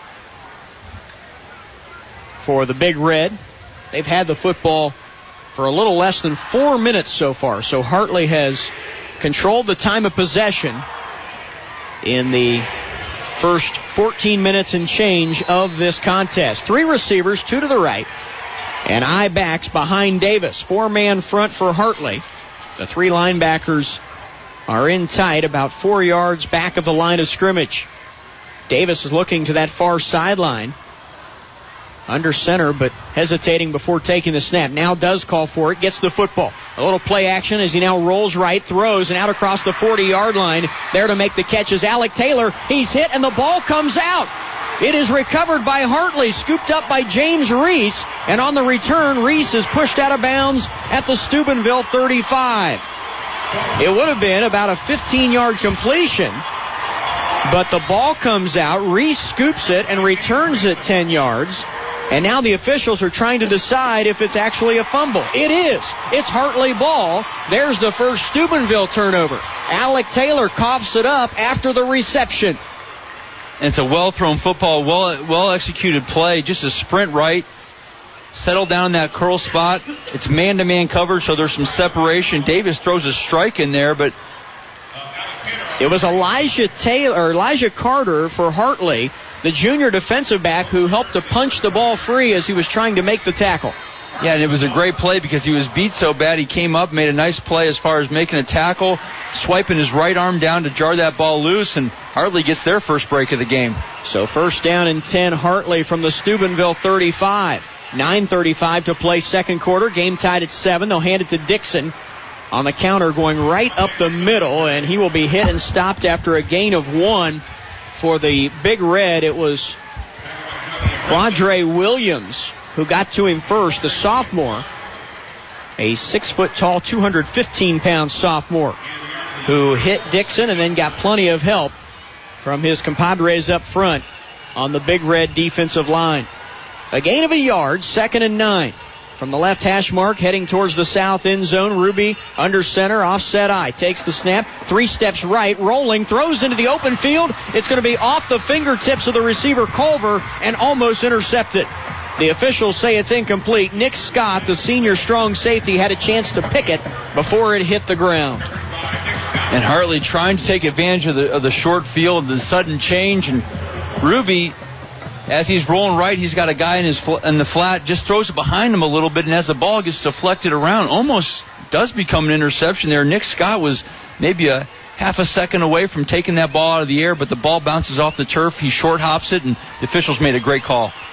for the Big Red. They've had the football for a little less than four minutes so far. So Hartley has controlled the time of possession in the first fourteen minutes and change of this contest. Three receivers, two to the right, and I backs behind Davis. Four-man front for Hartley. The three linebackers are in tight, about four yards back of the line of scrimmage. Davis is looking to that far sideline. Under center, but hesitating before taking the snap. Now does call for it, gets the football. A little play action as he now rolls right, throws, and out across the forty-yard line. There to make the catch is Alec Taylor. He's hit, and the ball comes out. It is recovered by Hartley, scooped up by James Reese, and on the return, Reese is pushed out of bounds at the Steubenville thirty-five. It would have been about a fifteen-yard completion, but the ball comes out. Reese scoops it and returns it ten yards. And now the officials are trying to decide if it's actually a fumble. It is. It's Hartley ball. There's the first Steubenville turnover. Alec Taylor coughs it up after the reception. And it's a well-thrown football, well well-executed play. Just a sprint right. Settle down in that curl spot. It's man-to-man coverage, so there's some separation. Davis throws a strike in there, but it was Elijah Taylor, or Elijah Carter for Hartley, the junior defensive back who helped to punch the ball free as he was trying to make the tackle. Yeah, and it was a great play because he was beat so bad. He came up, made a nice play as far as making a tackle, swiping his right arm down to jar that ball loose, and Hartley gets their first break of the game. So first down and ten, Hartley from the Steubenville thirty-five. nine thirty-five to play second quarter. Game tied at seven. They'll hand it to Dixon on the counter, going right up the middle, and he will be hit and stopped after a gain of one. For the Big Red, it was Quadre Williams who got to him first, the sophomore, a six-foot-tall, two hundred fifteen pound sophomore who hit Dixon and then got plenty of help from his compadres up front on the Big Red defensive line. A gain of a yard, second and nine. From the left hash mark, heading towards the south end zone, Ruby under center, offset eye, takes the snap, three steps right, rolling, throws into the open field. It's going to be off the fingertips of the receiver Culver and almost intercepted. The officials say it's incomplete. Nick Scott, the senior strong safety, had a chance to pick it before it hit the ground. And Hartley trying to take advantage of the, of the short field, the sudden change, and Ruby, as he's rolling right, he's got a guy in his fl- in the flat, just throws it behind him a little bit, and as the ball gets deflected around, almost does become an interception there. Nick Scott was maybe a half a second away from taking that ball out of the air, but the ball bounces off the turf. He short hops it, and the officials made a great call.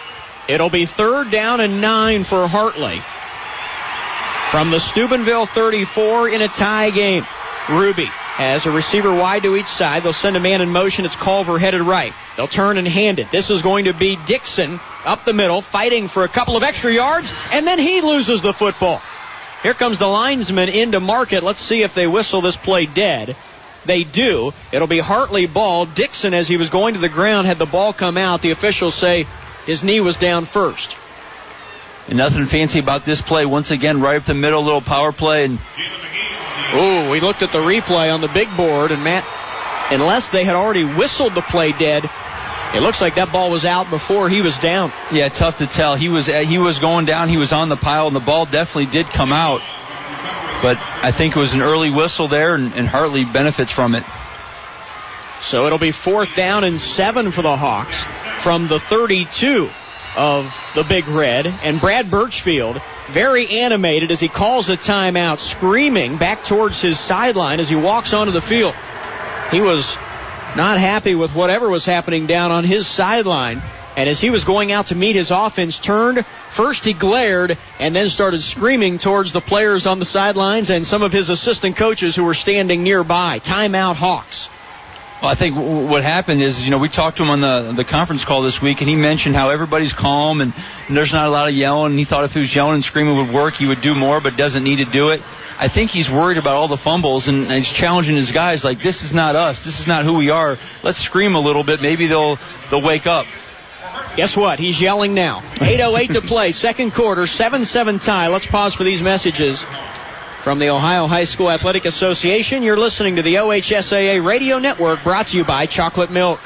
It'll be third down and nine for Hartley. From the Steubenville thirty-four in a tie game. Ruby has a receiver wide to each side. They'll send a man in motion. It's Culver headed right. They'll turn and hand it. This is going to be Dixon up the middle, fighting for a couple of extra yards, and then he loses the football. Here comes the linesman in to mark it. Let's see if they whistle this play dead. They do. It'll be Hartley ball. Dixon, as he was going to the ground, had the ball come out. The officials say his knee was down first. And nothing fancy about this play. Once again, right up the middle, little power play. And ooh, we looked at the replay on the big board, and Matt, unless they had already whistled the play dead, it looks like that ball was out before he was down. Yeah, tough to tell. He was he was going down. He was on the pile, and the ball definitely did come out. But I think it was an early whistle there, and, and Hartley benefits from it. So it'll be fourth down and seven for the Hawks from the thirty-two of the Big Red. And Brad Birchfield, very animated as he calls a timeout, screaming back towards his sideline as he walks onto the field. He was not happy with whatever was happening down on his sideline. And as he was going out to meet his offense, turned, first he glared, and then started screaming towards the players on the sidelines and some of his assistant coaches who were standing nearby. Timeout, Hawks. Well, I think what happened is, you know, we talked to him on the the conference call this week, and he mentioned how everybody's calm and, and there's not a lot of yelling. And he thought if he was yelling and screaming would work, he would do more, but doesn't need to do it. I think he's worried about all the fumbles, and, and he's challenging his guys like, this is not us. This is not who we are. Let's scream a little bit. Maybe they'll they'll wake up. Guess what? He's yelling now. eight oh eight to play, second quarter, seven seven tie. Let's pause for these messages. From the Ohio High School Athletic Association, you're listening to the O H S A A Radio Network, brought to you by Chocolate Milk.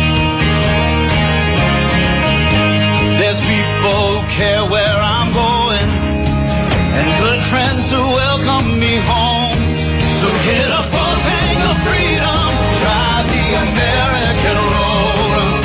There's people who care where I'm going, and good friends who welcome me home. So hit a full tank of freedom, drive the American road.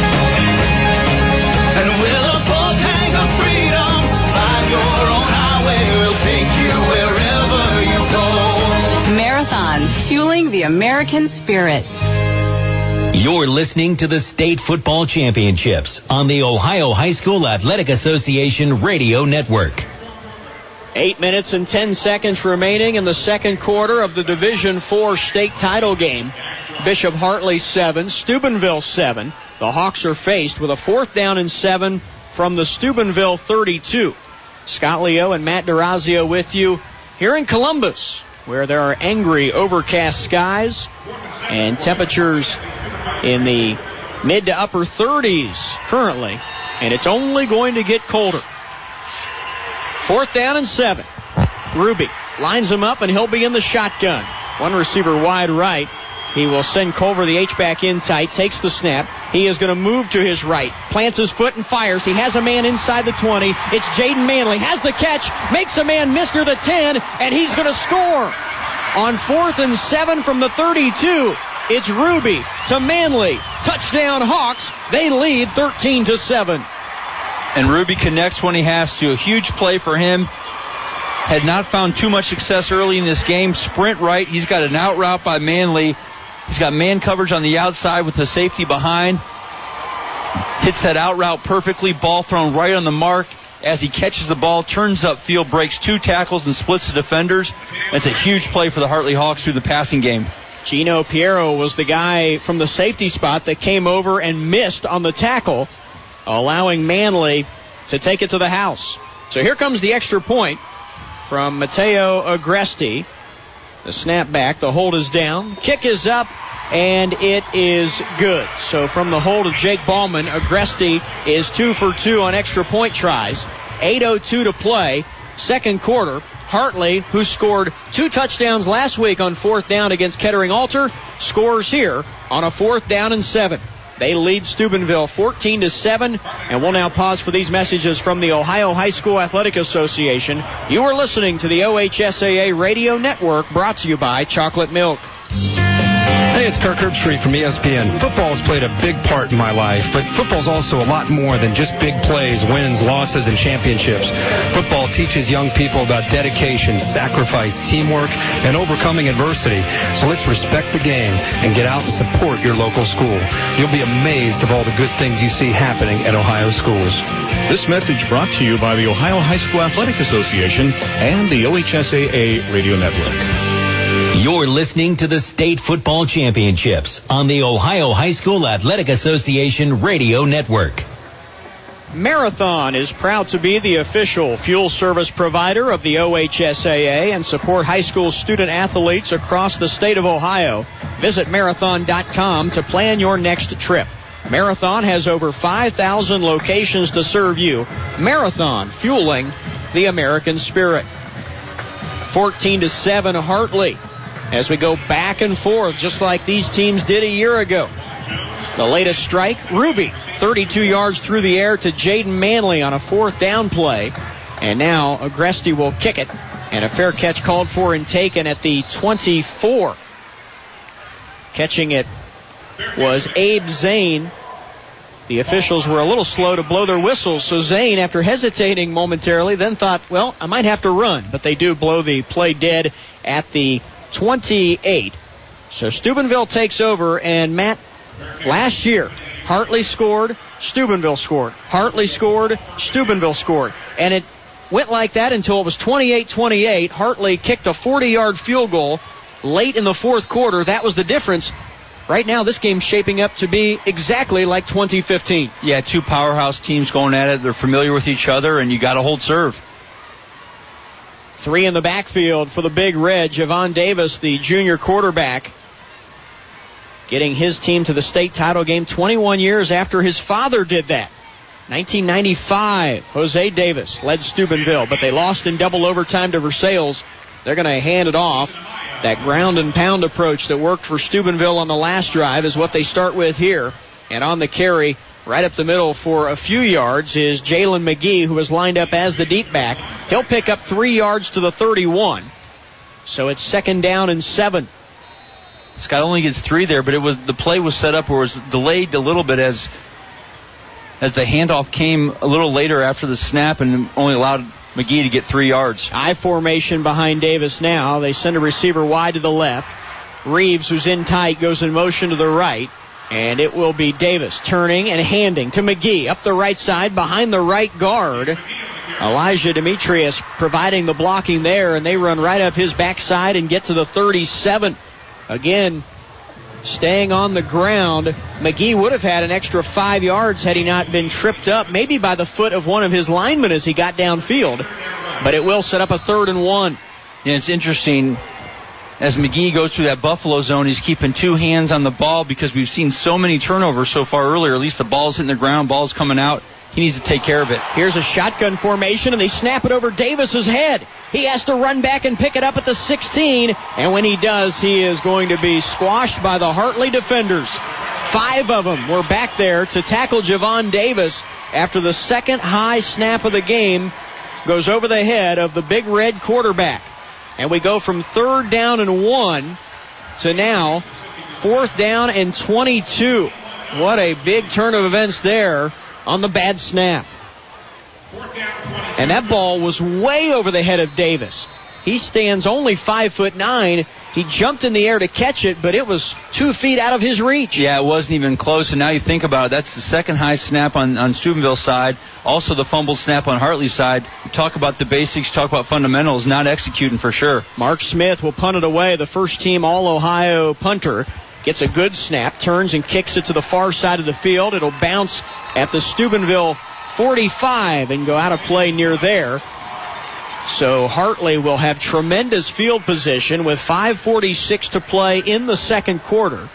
And with a full tank of freedom, find your own highway, we'll take you wherever you go. Marathon, fueling the American spirit. You're listening to the State Football Championships on the Ohio High School Athletic Association Radio Network. Eight minutes and ten seconds remaining in the second quarter of the Division four state title game. Bishop Hartley seven, Steubenville seven. The Hawks are faced with a fourth down and seven from the Steubenville thirty-two. Scott Leo and Matt DeRazio with you here in Columbus, where there are angry overcast skies and temperatures in the mid to upper thirties currently, and it's only going to get colder. Fourth down and seven. Ruby lines him up, and he'll be in the shotgun. One receiver wide right. He will send Culver, the H-back, in tight, takes the snap. He is going to move to his right, plants his foot and fires. He has a man inside the twenty. It's Jaden Manley, has the catch, makes a man miss near the ten, and he's going to score. On fourth and seven from the thirty-two, it's Ruby to Manley. Touchdown Hawks. They lead thirteen to seven. And Ruby connects when he has to. A huge play for him. Had not found too much success early in this game. Sprint right. He's got an out route by Manley. He's got man coverage on the outside with the safety behind. Hits that out route perfectly. Ball thrown right on the mark. As he catches the ball, turns upfield, breaks two tackles, and splits the defenders. That's a huge play for the Hartley Hawks through the passing game. Gino Piero was the guy from the safety spot that came over and missed on the tackle, allowing Manley to take it to the house. So here comes the extra point from Mateo Agresti. The snap back, the hold is down, kick is up, and it is good. So from the hold of Jake Ballman, Agresti is two for two on extra point tries. eight oh two to play, second quarter. Hartley, who scored two touchdowns last week on fourth down against Kettering Alter, scores here on a fourth down and seven. They lead Steubenville fourteen to seven, and we'll now pause for these messages from the Ohio High School Athletic Association. You are listening to the O H S A A Radio Network, brought to you by Chocolate Milk. Say Hey, it's Kirk Herbstreit from E S P N. Football has played a big part in my life, but football's also a lot more than just big plays, wins, losses, and championships. Football teaches young people about dedication, sacrifice, teamwork, and overcoming adversity. So let's respect the game and get out and support your local school. You'll be amazed of all the good things you see happening at Ohio schools. This message brought to you by the Ohio High School Athletic Association and the O H S A A Radio Network. You're listening to the State Football Championships on the Ohio High School Athletic Association Radio Network. Marathon is proud to be the official fuel service provider of the O H S A A and support high school student athletes across the state of Ohio. Visit marathon dot com to plan your next trip. Marathon has over five thousand locations to serve you. Marathon, fueling the American spirit. fourteen to seven Hartley as we go back and forth just like these teams did a year ago. The latest strike, Ruby, thirty-two yards through the air to Jaden Manley on a fourth down play. And now Agresti will kick it. And a fair catch called for and taken at the twenty-four. Catching it was Abe Zane. The officials were a little slow to blow their whistles, so Zane, after hesitating momentarily, then thought, well, I might have to run. But they do blow the play dead at the twenty-eight. So Steubenville takes over, and Matt, last year, Hartley scored, Steubenville scored. Hartley scored, Steubenville scored. And it went like that until it was twenty-eight twenty-eight. Hartley kicked a forty-yard field goal late in the fourth quarter. That was the difference. Right now, this game's shaping up to be exactly like twenty fifteen. Yeah, two powerhouse teams going at it. They're familiar with each other, and you got to hold serve. Three in the backfield for the Big Red. Javon Davis, the junior quarterback, getting his team to the state title game twenty-one years after his father did that. nineteen ninety-five, Jose Davis led Steubenville, but they lost in double overtime to Versailles. They're going to hand it off. That ground and pound approach that worked for Steubenville on the last drive is what they start with here. And on the carry, right up the middle for a few yards, is Jalen McGee, who is lined up as the deep back. He'll pick up three yards to the thirty-one. So it's second down and seven. Scott only gets three there, but it was the play was set up where it was delayed a little bit as as the handoff came a little later after the snap and only allowed McGee to get three yards. I formation behind Davis now. They send a receiver wide to the left. Reeves, who's in tight, goes in motion to the right. And it will be Davis turning and handing to McGee up the right side behind the right guard. Elijah Demetrius providing the blocking there, and they run right up his backside and get to the thirty-seven. Again, staying on the ground. McGee would have had an extra five yards had he not been tripped up, maybe by the foot of one of his linemen as he got downfield. But it will set up a third and one. Yeah, it's interesting. As McGee goes through that Buffalo zone, he's keeping two hands on the ball because we've seen so many turnovers so far earlier. At least the ball's hitting the ground, ball's coming out. He needs to take care of it. Here's a shotgun formation, and they snap it over Davis's head. He has to run back and pick it up at the sixteen, and when he does, he is going to be squashed by the Hartley defenders. Five of them were back there to tackle Javon Davis after the second high snap of the game goes over the head of the Big Red quarterback. And we go from third down and one to now fourth down and twenty-two. What a big turn of events there on the bad snap. And that ball was way over the head of Davis. He stands only five foot nine. He jumped in the air to catch it, but it was two feet out of his reach. Yeah, it wasn't even close. And now you think about it, that's the second high snap on, on Steubenville's side. Also the fumble snap on Hartley's side. You talk about the basics, talk about fundamentals, not executing for sure. Mark Smith will punt it away. The first team All-Ohio punter gets a good snap, turns and kicks it to the far side of the field. It'll bounce at the Steubenville forty-five and go out of play near there. So Hartley will have tremendous field position with five forty-six to play in the second quarter.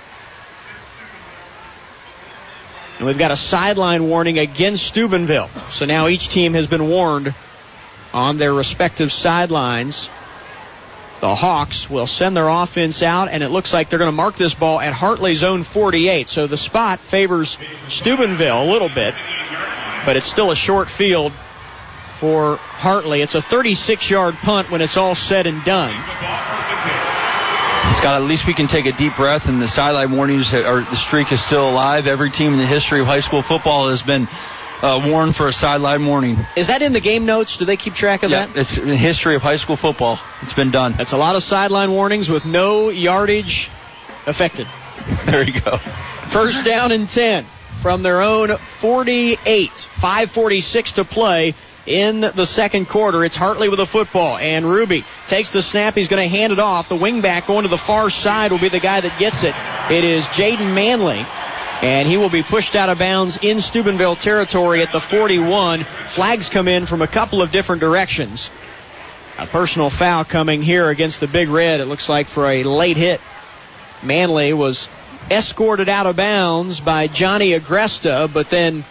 And we've got a sideline warning against Steubenville. So now each team has been warned on their respective sidelines. The Hawks will send their offense out, and it looks like they're going to mark this ball at Hartley's own forty-eight. So the spot favors Steubenville a little bit, but it's still a short field for Hartley. It's a thirty-six yard punt when it's all said and done. Scott, at least we can take a deep breath, and the sideline warnings are, the streak is still alive. Every team in the history of high school football has been uh, warned for a sideline warning. Is that in the game notes? Do they keep track of yeah, that? It's in the history of high school football. It's been done. That's a lot of sideline warnings with no yardage affected. There you go. First down and ten from their own forty-eight. five forty-six to play in the second quarter. It's Hartley with the football, and Ruby takes the snap. He's going to hand it off. The wingback going to the far side will be the guy that gets it. It is Jaden Manley, and he will be pushed out of bounds in Steubenville territory at the forty-one. Flags come in from a couple of different directions. A personal foul coming here against the Big Red, it looks like, for a late hit. Manley was escorted out of bounds by Johnny Agresta, but then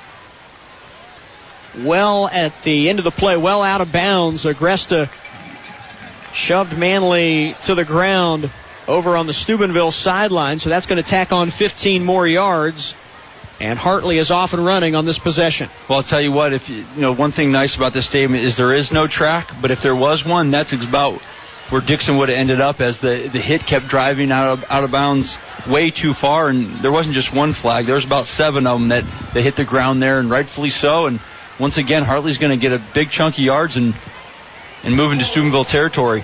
well at the end of the play, well out of bounds, Agresta shoved Manley to the ground over on the Steubenville sideline, so that's going to tack on fifteen more yards, and Hartley is off and running on this possession. Well, I'll tell you what, if you, you know, one thing nice about this statement is there is no track, but if there was one, that's about where Dixon would have ended up, as the, the hit kept driving out of, out of bounds way too far, and there wasn't just one flag. There was about seven of them that, that hit the ground there, and rightfully so. And once again, Hartley's going to get a big chunk of yards and, and move into Steubenville territory.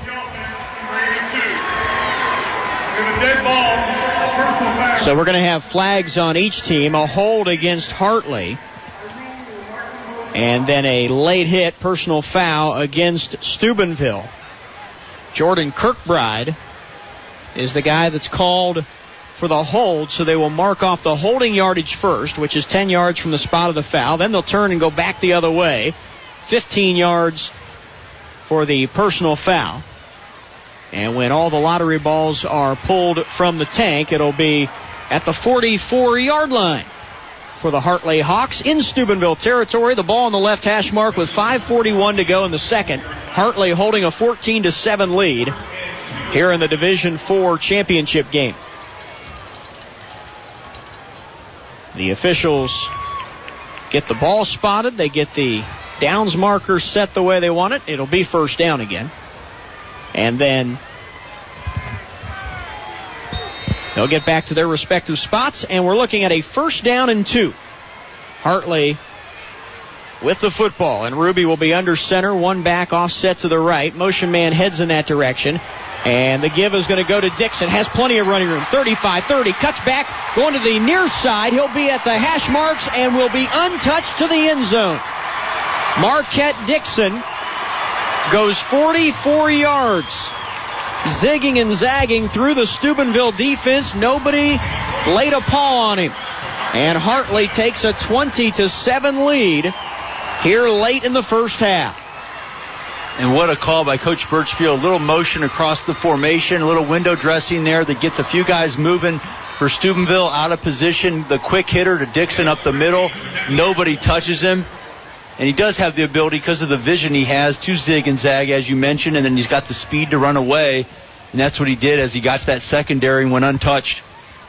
So we're going to have flags on each team, a hold against Hartley, and then a late hit personal foul against Steubenville. Jordan Kirkbride is the guy that's called for the hold, so they will mark off the holding yardage first, which is ten yards from the spot of the foul. Then they'll turn and go back the other way, fifteen yards for the personal foul. And when all the lottery balls are pulled from the tank, it'll be at the forty-four-yard line for the Hartley Hawks in Steubenville territory. The ball on the left hash mark with five forty-one to go in the second. Hartley holding a fourteen to seven lead here in the Division four championship game. The officials get the ball spotted. They get the downs marker set the way they want it. It'll be first down again. And then they'll get back to their respective spots, and we're looking at a first down and two. Hartley with the football, and Ruby will be under center, one back offset to the right. Motion man heads in that direction, and the give is going to go to Dixon. Has plenty of running room. thirty-five thirty, cuts back, going to the near side. He'll be at the hash marks and will be untouched to the end zone. Marquette Dixon goes forty-four yards, zigging and zagging through the Steubenville defense. Nobody laid a paw on him. And Hartley takes a twenty to seven lead here late in the first half. And what a call by Coach Birchfield. A little motion across the formation, a little window dressing there that gets a few guys moving for Steubenville out of position. The quick hitter to Dixon up the middle. Nobody touches him. And he does have the ability, because of the vision he has, to zig and zag, as you mentioned, and then he's got the speed to run away. And that's what he did as he got to that secondary and went untouched.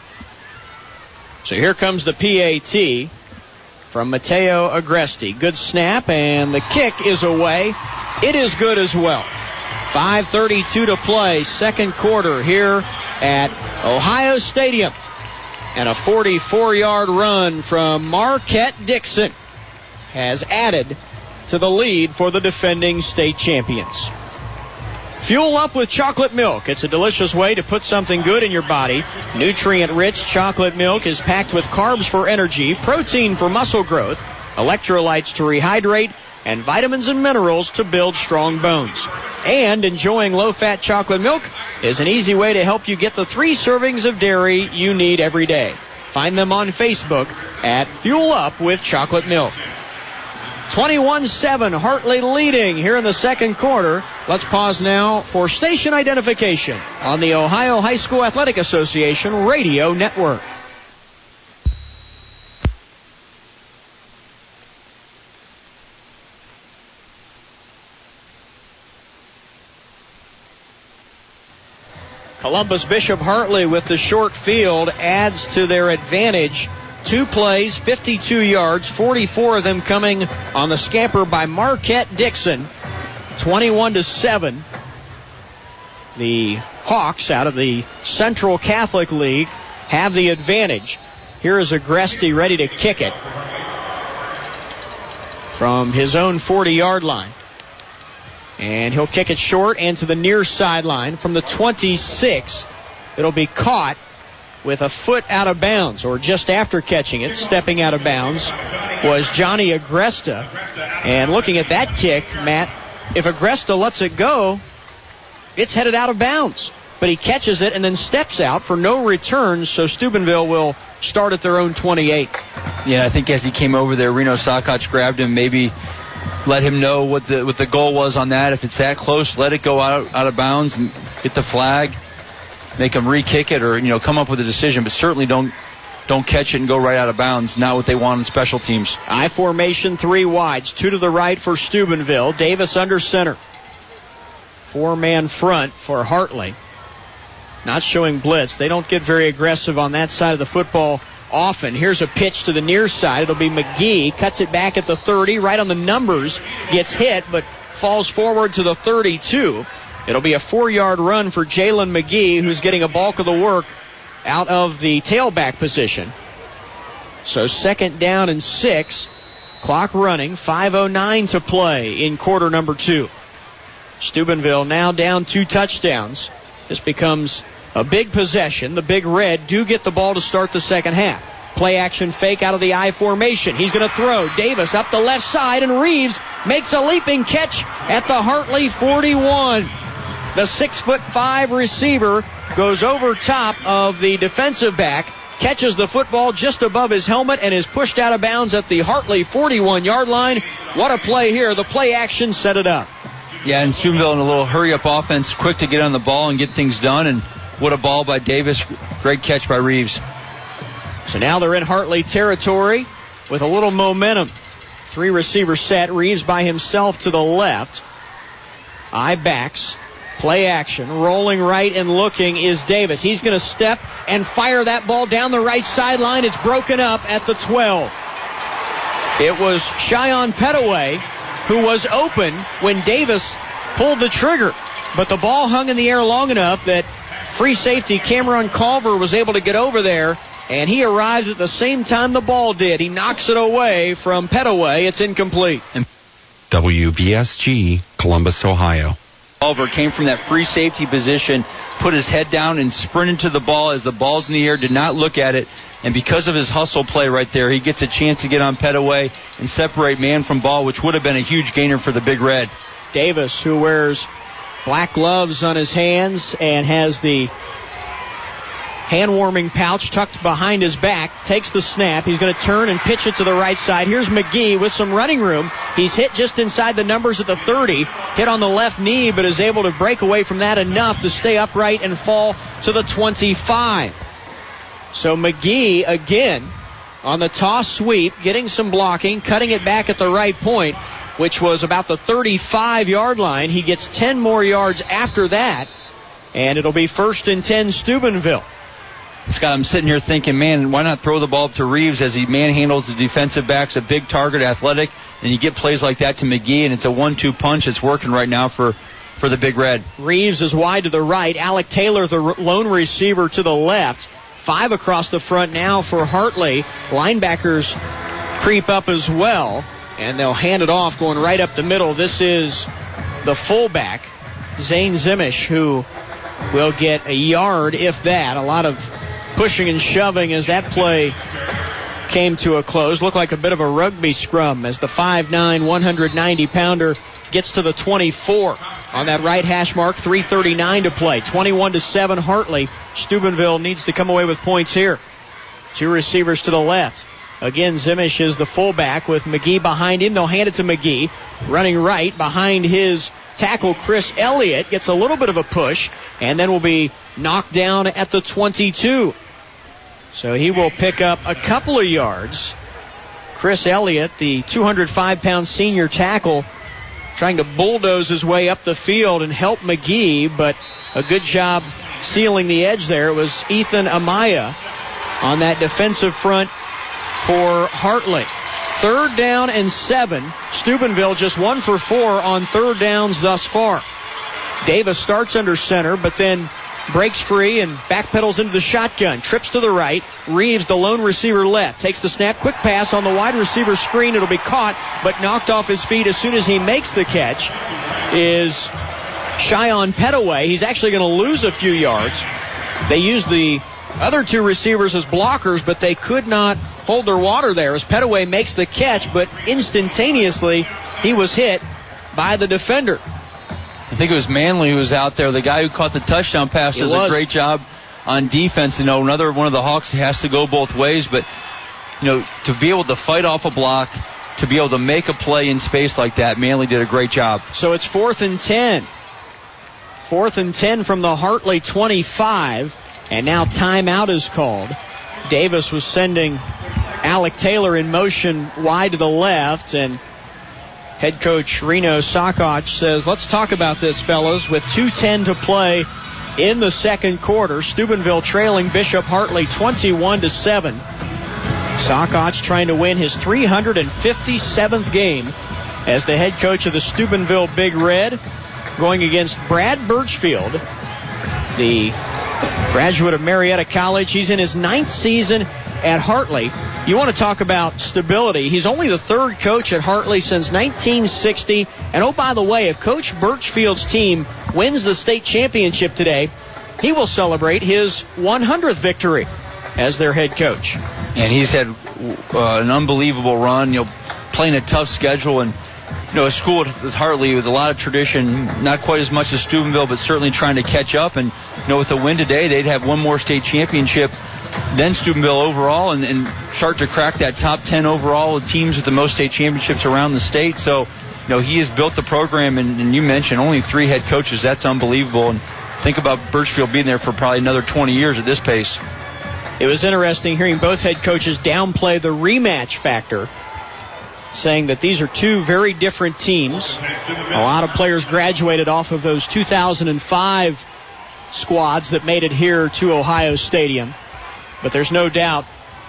So here comes the P A T from Mateo Agresti. Good snap, and the kick is away. It is good as well. five thirty-two to play, second quarter here at Ohio Stadium. And a forty-four-yard run from Marquette Dixon has added to the lead for the defending state champions. Fuel up with chocolate milk. It's a delicious way to put something good in your body. Nutrient-rich chocolate milk is packed with carbs for energy, protein for muscle growth, electrolytes to rehydrate, and vitamins and minerals to build strong bones. And enjoying low-fat chocolate milk is an easy way to help you get the three servings of dairy you need every day. Find them on Facebook at Fuel Up with Chocolate Milk. twenty-one seven, Hartley leading here in the second quarter. Let's pause now for station identification on the Ohio High School Athletic Association Radio Network. Columbus Bishop Hartley with the short field adds to their advantage. Two plays, fifty-two yards, forty-four of them coming on the scamper by Marquette Dixon. twenty-one to seven. the Hawks out of the Central Catholic League have the advantage. Here is Agresti ready to kick it from his own forty-yard line. And he'll kick it short and to the near sideline from the twenty-six. It'll be caught with a foot out of bounds, or just after catching it, stepping out of bounds, was Johnny Agresta. And looking at that kick, Matt, if Agresta lets it go, it's headed out of bounds. But he catches it and then steps out for no return, so Steubenville will start at their own twenty-eight. Yeah, I think as he came over there, Reno Sakoc grabbed him, maybe let him know what the what the goal was on that. If it's that close, let it go out, out of bounds and get the flag. Make them re-kick it, or you know, come up with a decision, but certainly don't don't catch it and go right out of bounds. Not what they want in special teams. I formation, three wides, two to the right for Steubenville. Davis under center. Four-man front for Hartley. Not showing blitz. They don't get very aggressive on that side of the football often. Here's a pitch to the near side. It'll be McGee. Cuts it back at the thirty, right on the numbers. Gets hit, but falls forward to the thirty-two. It'll be a four-yard run for Jalen McGee, who's getting a bulk of the work out of the tailback position. So second down and six. Clock running. five oh nine to play in quarter number two. Steubenville now down two touchdowns. This becomes a big possession. The Big Red do get the ball to start the second half. Play action fake out of the I formation. He's going to throw. Davis up the left side, and Reeves makes a leaping catch at the Hartley forty-one. The six foot five receiver goes over top of the defensive back, catches the football just above his helmet, and is pushed out of bounds at the Hartley forty-one-yard line. What a play here. The play action set it up. Yeah, and Steubenville in a little hurry-up offense, quick to get on the ball and get things done, and what a ball by Davis. Great catch by Reeves. So now they're in Hartley territory with a little momentum. Three receiver set. Reeves by himself to the left. Eye backs. Play action. Rolling right and looking is Davis. He's going to step and fire that ball down the right sideline. It's broken up at the twelve. It was Cheyenne Petaway who was open when Davis pulled the trigger. But the ball hung in the air long enough that free safety Cameron Culver was able to get over there, and he arrived at the same time the ball did. He knocks it away from Petaway. It's incomplete. W B S G, Columbus, Ohio. Culver came from that free safety position, put his head down and sprinted to the ball as the ball's in the air, did not look at it. And because of his hustle play right there, he gets a chance to get on Petaway and separate man from ball, which would have been a huge gainer for the Big Red. Davis, who wears black gloves on his hands and has the hand-warming pouch tucked behind his back, takes the snap. He's going to turn and pitch it to the right side. Here's McGee with some running room. He's hit just inside the numbers at the thirty, hit on the left knee, but is able to break away from that enough to stay upright and fall to the twenty-five. So McGee, again, on the toss sweep, getting some blocking, cutting it back at the right point, which was about the thirty-five-yard line. He gets ten more yards after that, and it'll be first and ten Steubenville. Scott, I'm sitting here thinking, man, why not throw the ball up to Reeves as he manhandles the defensive backs, a big target, athletic, and you get plays like that to McGee, and it's a one two punch. It's working right now for, for the Big Red. Reeves is wide to the right. Alec Taylor, the lone receiver, to the left. Five across the front now for Hartley. Linebackers creep up as well, and they'll hand it off going right up the middle. This is the fullback, Zane Zimish, who will get a yard, if that. A lot of pushing and shoving as that play came to a close. Looked like a bit of a rugby scrum as the five nine, one hundred ninety pounder gets to the twenty-four. On that right hash mark, three thirty-nine to play. twenty-one to seven Hartley. Steubenville needs to come away with points here. Two receivers to the left. Again, Zimish is the fullback with McGee behind him. They'll hand it to McGee. Running right behind his tackle, Chris Elliott. Gets a little bit of a push and then will be knocked down at the twenty-two. So he will pick up a couple of yards. Chris Elliott, the two hundred five pound senior tackle, trying to bulldoze his way up the field and help McGee, but a good job sealing the edge there. It was Ethan Amaya on that defensive front for Hartley. Third down and seven. Steubenville just one for four on third downs thus far. Davis starts under center, but then breaks free and backpedals into the shotgun. Trips to the right. Reeves, the lone receiver left. Takes the snap. Quick pass on the wide receiver screen. It'll be caught, but knocked off his feet as soon as he makes the catch is Cheyenne Pettaway. He's actually going to lose a few yards. They used the other two receivers as blockers, but they could not hold their water there as Pettaway makes the catch, but instantaneously he was hit by the defender. I think it was Manley who was out there. The guy who caught the touchdown pass does a great job on defense. You know, another one of the Hawks has to go both ways, but, you know, to be able to fight off a block, to be able to make a play in space like that, Manley did a great job. So it's fourth and ten. Fourth and ten from the Hartley twenty-five, and now timeout is called. Davis was sending Alec Taylor in motion wide to the left, and head coach Reno Sokoch says, let's talk about this, fellas. With two ten to play in the second quarter, Steubenville trailing Bishop Hartley twenty-one to seven. Sokoch trying to win his three hundred fifty-seventh game as the head coach of the Steubenville Big Red, going against Brad Birchfield, the graduate of Marietta College. He's in his ninth season at Hartley. You want to talk about stability. He's only the third coach at Hartley since nineteen sixty. And oh, by the way, if Coach Birchfield's team wins the state championship today, he will celebrate his one hundredth victory as their head coach. And he's had uh, an unbelievable run, you know, playing a tough schedule, and, you know, a school with Hartley with a lot of tradition, not quite as much as Steubenville, but certainly trying to catch up. And, you know, with a win today, they'd have one more state championship than Steubenville overall, and, and start to crack that top ten overall of teams with the most state championships around the state. So, you know, he has built the program, and, and you mentioned only three head coaches. That's unbelievable. And think about Birchfield being there for probably another twenty years at this pace. It was interesting hearing both head coaches downplay the rematch factor, saying that these are two very different teams. A lot of players graduated off of those two thousand five squads that made it here to Ohio Stadium. But there's no doubt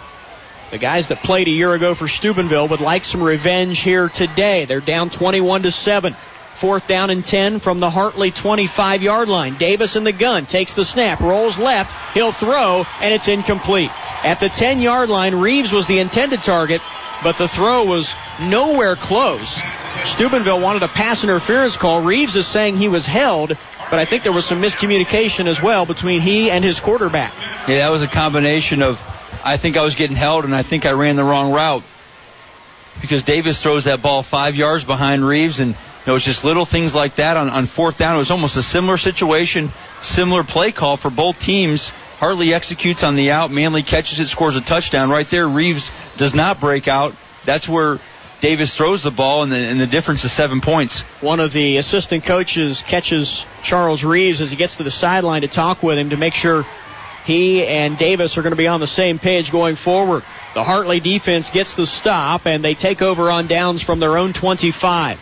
the guys that played a year ago for Steubenville would like some revenge here today. They're down twenty-one to seven. Fourth down and ten from the Hartley twenty-five-yard line. Davis in the gun, takes the snap, rolls left, he'll throw, and it's incomplete. At the ten-yard line, Reeves was the intended target, but the throw was nowhere close. Steubenville wanted a pass interference call. Reeves is saying he was held, but I think there was some miscommunication as well between he and his quarterback. Yeah, that was a combination of, I think I was getting held and I think I ran the wrong route, because Davis throws that ball five yards behind Reeves, and it was just little things like that on, on fourth down. It was almost a similar situation, similar play call for both teams. Hartley executes on the out. Manley catches it, scores a touchdown. Right there, Reeves does not break out. That's where Davis throws the ball, and the, and the difference is seven points. One of the assistant coaches catches Charles Reeves as he gets to the sideline to talk with him to make sure he and Davis are going to be on the same page going forward. The Hartley defense gets the stop, and they take over on downs from their own twenty-five.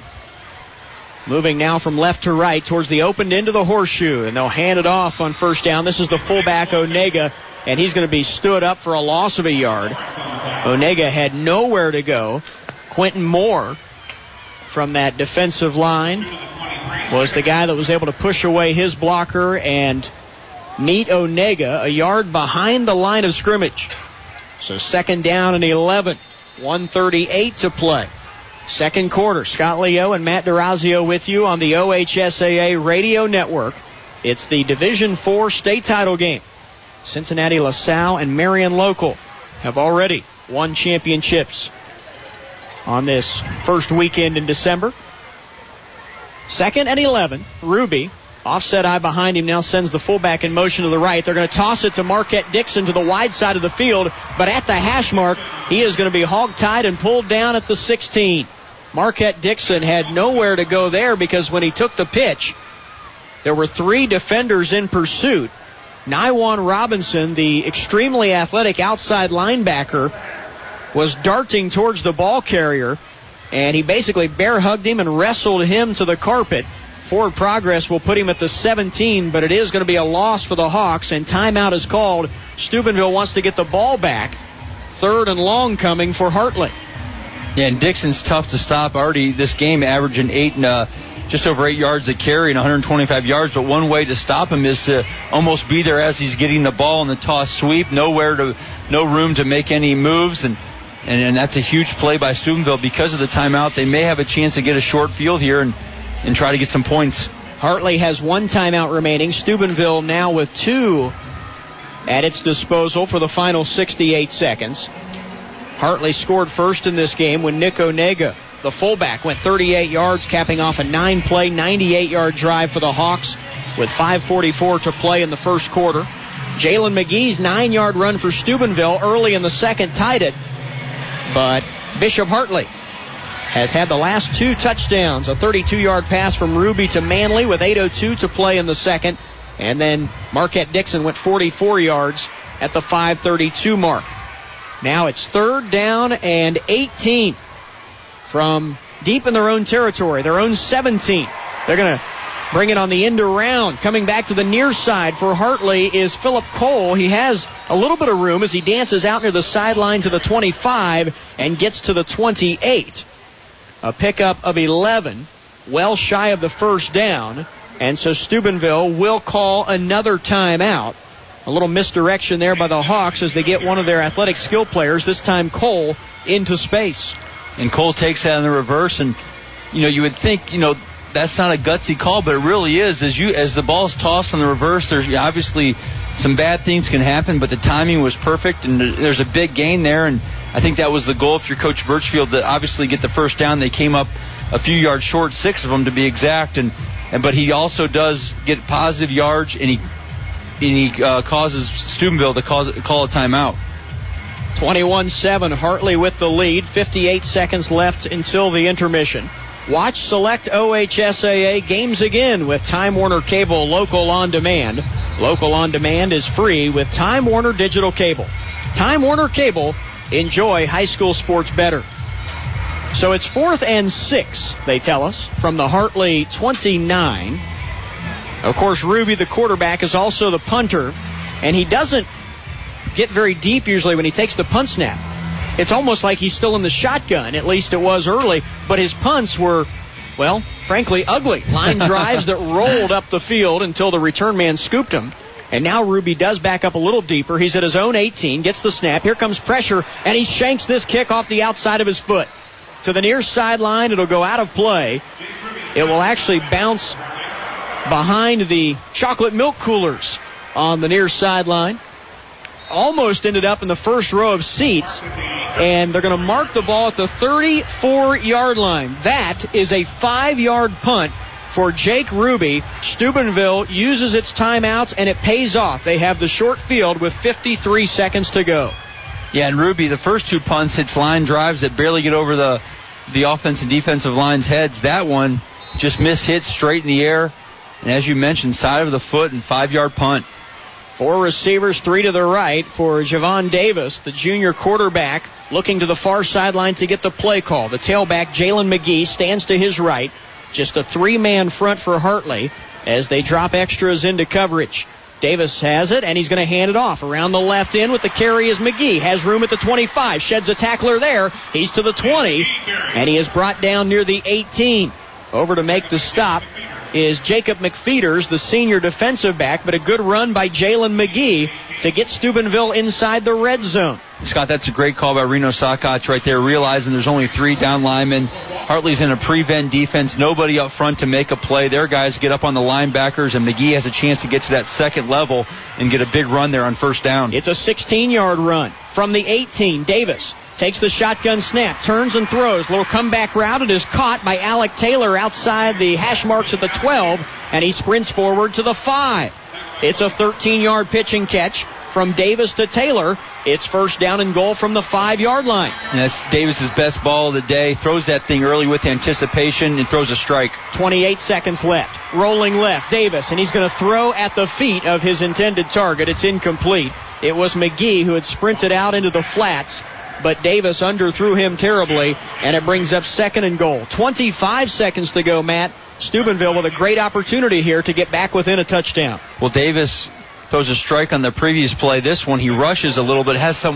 Moving now from left to right towards the opened end of the horseshoe, and they'll hand it off on first down. This is the fullback, Onega, and he's going to be stood up for a loss of a yard. Onega had nowhere to go. Quentin Moore from that defensive line was the guy that was able to push away his blocker and meet Onega a yard behind the line of scrimmage. So second down and eleven. one thirty-eight to play. Second quarter. Scott Leo and Matt DeRazio with you on the O H S A A Radio Network. It's the Division four state title game. Cincinnati LaSalle and Marion Local have already won championships on this first weekend in December. Second and eleven. Ruby, offset eye behind him, now sends the fullback in motion to the right. They're going to toss it to Marquette Dixon to the wide side of the field, but at the hash mark, he is going to be hog-tied and pulled down at the sixteen. Marquette Dixon had nowhere to go there because when he took the pitch, there were three defenders in pursuit. Nywan Robinson, the extremely athletic outside linebacker, was darting towards the ball carrier, and he basically bear hugged him and wrestled him to the carpet. Forward progress will put him at the seventeen, but it is going to be a loss for the Hawks, and timeout is called. Steubenville wants to get the ball back. Third and long coming for Hartley. Yeah, and Dixon's tough to stop. Already this game averaging eight and uh, just over eight yards a carry and one hundred twenty-five yards. But one way to stop him is to almost be there as he's getting the ball in the toss sweep. Nowhere to, no room to make any moves, and and, and that's a huge play by Steubenville. Because of the timeout, they may have a chance to get a short field here and and try to get some points. Hartley has one timeout remaining. Steubenville now with two at its disposal for the final sixty-eight seconds. Hartley scored first in this game when Nick Onega, the fullback, went thirty-eight yards, capping off a nine-play, ninety-eight-yard drive for the Hawks with five forty-four to play in the first quarter. Jalen McGee's nine-yard run for Steubenville early in the second tied it, but Bishop Hartley has had the last two touchdowns. A thirty-two-yard pass from Ruby to Manley with eight oh two to play in the second. And then Marquette Dixon went forty-four yards at the five thirty-two mark. Now it's third down and eighteen from deep in their own territory, their own seventeen. They're going to bring it on the end around. Coming back to the near side for Hartley is Philip Cole. He has a little bit of room as he dances out near the sideline to the twenty-five and gets to the twenty-eight. A pickup of eleven, well shy of the first down. And so Steubenville will call another timeout. A little misdirection there by the Hawks as they get one of their athletic skill players, this time Cole, into space. And Cole takes that in the reverse, and, you know, you would think, you know, that's not a gutsy call, but it really is. As you as the ball's tossed on the reverse, there's obviously some bad things can happen, but the timing was perfect, and there's a big gain there, and I think that was the goal if you're Coach Birchfield, to obviously get the first down. They came up a few yards short, six of them to be exact, and, and but he also does get positive yards, and he and he uh, causes Steubenville to cause, call a timeout. twenty-one seven, Hartley with the lead. fifty-eight seconds left until the intermission. Watch select O H S A A games again with Time Warner Cable Local On Demand. Local On Demand is free with Time Warner Digital Cable. Time Warner Cable, enjoy high school sports better. So it's fourth and six, they tell us, from the Hartley twenty-nine. Of course, Ruby, the quarterback, is also the punter, and he doesn't get very deep usually when he takes the punt snap. It's almost like he's still in the shotgun, at least it was early, but his punts were, well, frankly, ugly. Line drives that rolled up the field until the return man scooped him. And now Ruby does back up a little deeper. He's at his own eighteen, gets the snap. Here comes pressure, and he shanks this kick off the outside of his foot. To the near sideline, it'll go out of play. It will actually bounce behind the chocolate milk coolers on the near sideline. Almost ended up in the first row of seats, and they're going to mark the ball at the thirty-four-yard line. That is a five-yard punt for Jake Ruby. Steubenville uses its timeouts, and it pays off. They have the short field with fifty-three seconds to go. Yeah, and Ruby, the first two punts hits line drives that barely get over the, the offense and defensive line's heads. That one just missed hits straight in the air, and as you mentioned, side of the foot and five-yard punt. Four receivers, three to the right for Javon Davis, the junior quarterback, looking to the far sideline to get the play call. The tailback, Jalen McGee, stands to his right. Just a three-man front for Hartley as they drop extras into coverage. Davis has it, and he's going to hand it off. Around the left end with the carry is McGee. Has room at the twenty-five. Sheds a tackler there. He's to the twenty, and he is brought down near the eighteen. Over to make the stop is Jacob McFeeters, the senior defensive back, but a good run by Jalen McGee to get Steubenville inside the red zone. Scott, that's a great call by Reno Sakach right there, realizing there's only three down linemen. Hartley's in a prevent defense, nobody up front to make a play. Their guys get up on the linebackers, and McGee has a chance to get to that second level and get a big run there on first down. It's a sixteen-yard run from the eighteen. Davis takes the shotgun snap, turns and throws. Little comeback route. It is caught by Alec Taylor outside the hash marks at the twelve, and he sprints forward to the five. It's a thirteen-yard pitch and catch from Davis to Taylor. It's first down and goal from the five-yard line. And that's Davis's best ball of the day. Throws that thing early with anticipation and throws a strike. twenty-eight seconds left. Rolling left, Davis, and he's going to throw at the feet of his intended target. It's incomplete. It was McGee who had sprinted out into the flats, but Davis underthrew him terribly, and it brings up second and goal. twenty-five seconds to go, Matt. Steubenville with a great opportunity here to get back within a touchdown. Well, Davis throws a strike on the previous play. This one, he rushes a little bit, has some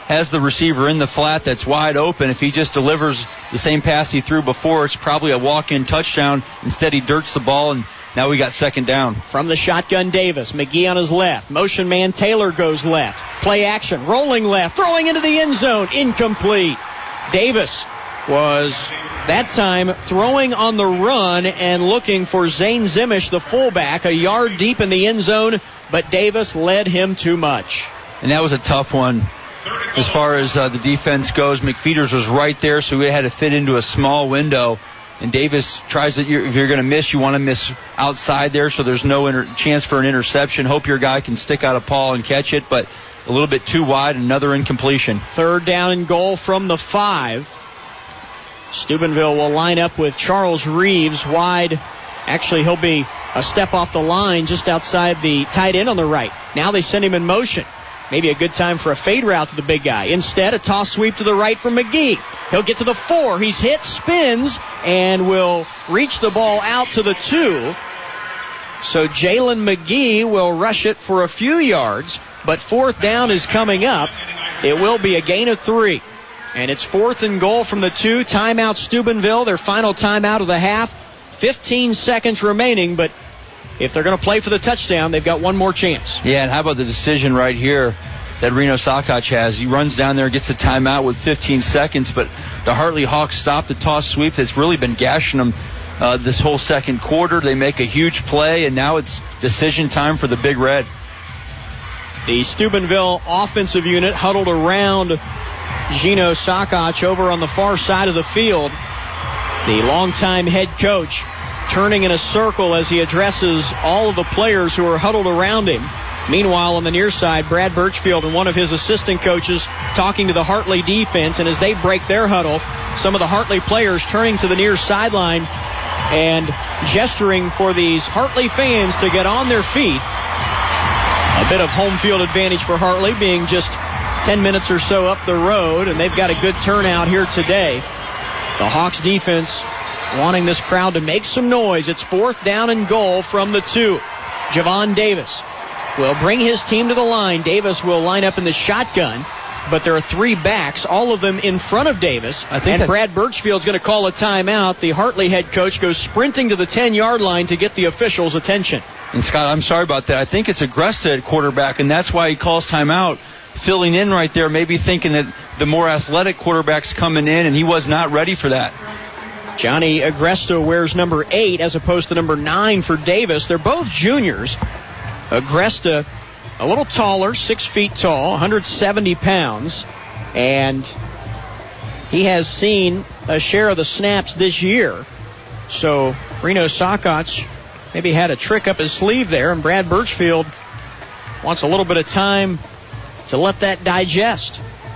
has the receiver in the flat that's wide open. If he just delivers the same pass he threw before, it's probably a walk-in touchdown. Instead, he dirts the ball, and now we got second down. From the shotgun, Davis. McGee on his left. Motion man Taylor goes left. Play action. Rolling left. Throwing into the end zone. Incomplete. Davis was that time throwing on the run and looking for Zane Zimish, the fullback, a yard deep in the end zone, but Davis led him too much. And that was a tough one. As far as uh, the defense goes, McFeeters was right there, so we had to fit into a small window. And Davis tries to, if you're going to miss, you want to miss outside there, so there's no inter- chance for an interception. Hope your guy can stick out a paw and catch it, but a little bit too wide, another incompletion. Third down and goal from the five. Steubenville will line up with Charles Reeves wide. Actually, he'll be a step off the line just outside the tight end on the right. Now they send him in motion. Maybe a good time for a fade route to the big guy. Instead, a toss sweep to the right from McGee. He'll get to the four. He's hit, spins, and will reach the ball out to the two. So Jalen McGee will rush it for a few yards, but fourth down is coming up. It will be a gain of three. And it's fourth and goal from the two. Timeout Steubenville, their final timeout of the half. fifteen seconds remaining, but if they're going to play for the touchdown, they've got one more chance. Yeah, and how about the decision right here that Reno Sokoch has? He runs down there, gets the timeout with fifteen seconds, but the Hartley Hawks stop the toss sweep that's really been gashing them uh, this whole second quarter. They make a huge play, and now it's decision time for the Big Red. The Steubenville offensive unit huddled around Gino Sokoch over on the far side of the field. The longtime head coach turning in a circle as he addresses all of the players who are huddled around him. Meanwhile, on the near side, Brad Birchfield and one of his assistant coaches talking to the Hartley defense, and as they break their huddle, some of the Hartley players turning to the near sideline and gesturing for these Hartley fans to get on their feet. A bit of home field advantage for Hartley, being just ten minutes or so up the road, and they've got a good turnout here today. The Hawks defense wanting this crowd to make some noise. It's fourth down and goal from the two. Javon Davis will bring his team to the line. Davis will line up in the shotgun, but there are three backs, all of them in front of Davis. I think and Brad Birchfield's going to call a timeout. The Hartley head coach goes sprinting to the ten-yard line to get the officials' attention. And Scott, I'm sorry about that. I think it's Agresta at quarterback, and that's why he calls timeout. Filling in right there, maybe thinking that the more athletic quarterback's coming in, and he was not ready for that. Johnny Agresta wears number eight as opposed to number nine for Davis. They're both juniors. Agresta a little taller, six feet tall, one hundred seventy pounds, and he has seen a share of the snaps this year. So Reno Sokoch maybe had a trick up his sleeve there, and Brad Birchfield wants a little bit of time to let that digest.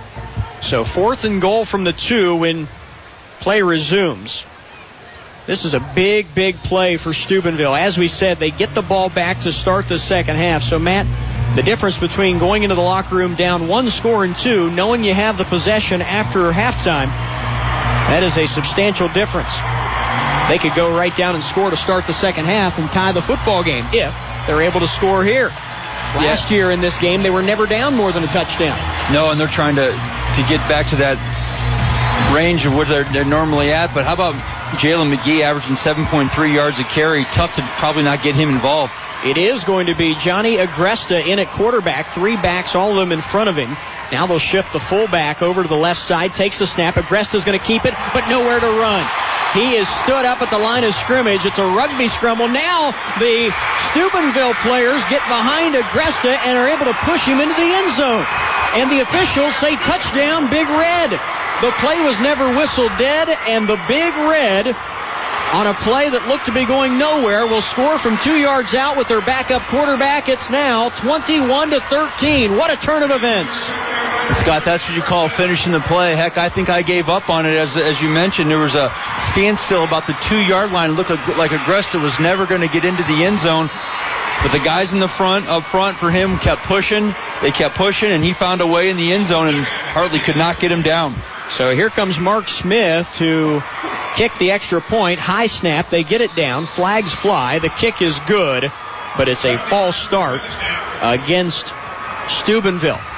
So fourth and goal from the two when play resumes. This is a big, big play for Steubenville. As we said, they get the ball back to start the second half. So, Matt, the difference between going into the locker room down one score and two, knowing you have the possession after halftime, that is a substantial difference. They could go right down and score to start the second half and tie the football game if they're able to score here. Last yeah. year in this game, they were never down more than a touchdown. No, and they're trying to, to get back to that range of where they're, they're normally at. But how about Jalen McGee averaging seven point three yards a carry? Tough to probably not get him involved. It is going to be Johnny Agresta in at quarterback. Three backs, all of them in front of him. Now they'll shift the fullback over to the left side, takes the snap. Agresta's going to keep it, but nowhere to run. He is stood up at the line of scrimmage. It's a rugby scramble. Now the Steubenville players get behind Agresta and are able to push him into the end zone. And the officials say touchdown, Big Red. The play was never whistled dead, and the Big Red, on a play that looked to be going nowhere, will score from two yards out with their backup quarterback. It's now twenty-one to thirteen. What a turn of events. Scott, that's what you call finishing the play. Heck, I think I gave up on it. As as you mentioned, there was a standstill about the two-yard line. It looked like Agresta was never going to get into the end zone. But the guys in the front, up front for him, kept pushing. They kept pushing, and he found a way in the end zone, and Hartley could not get him down. So here comes Mark Smith to kick the extra point. High snap. They get it down. Flags fly. The kick is good, but it's a false start against Steubenville.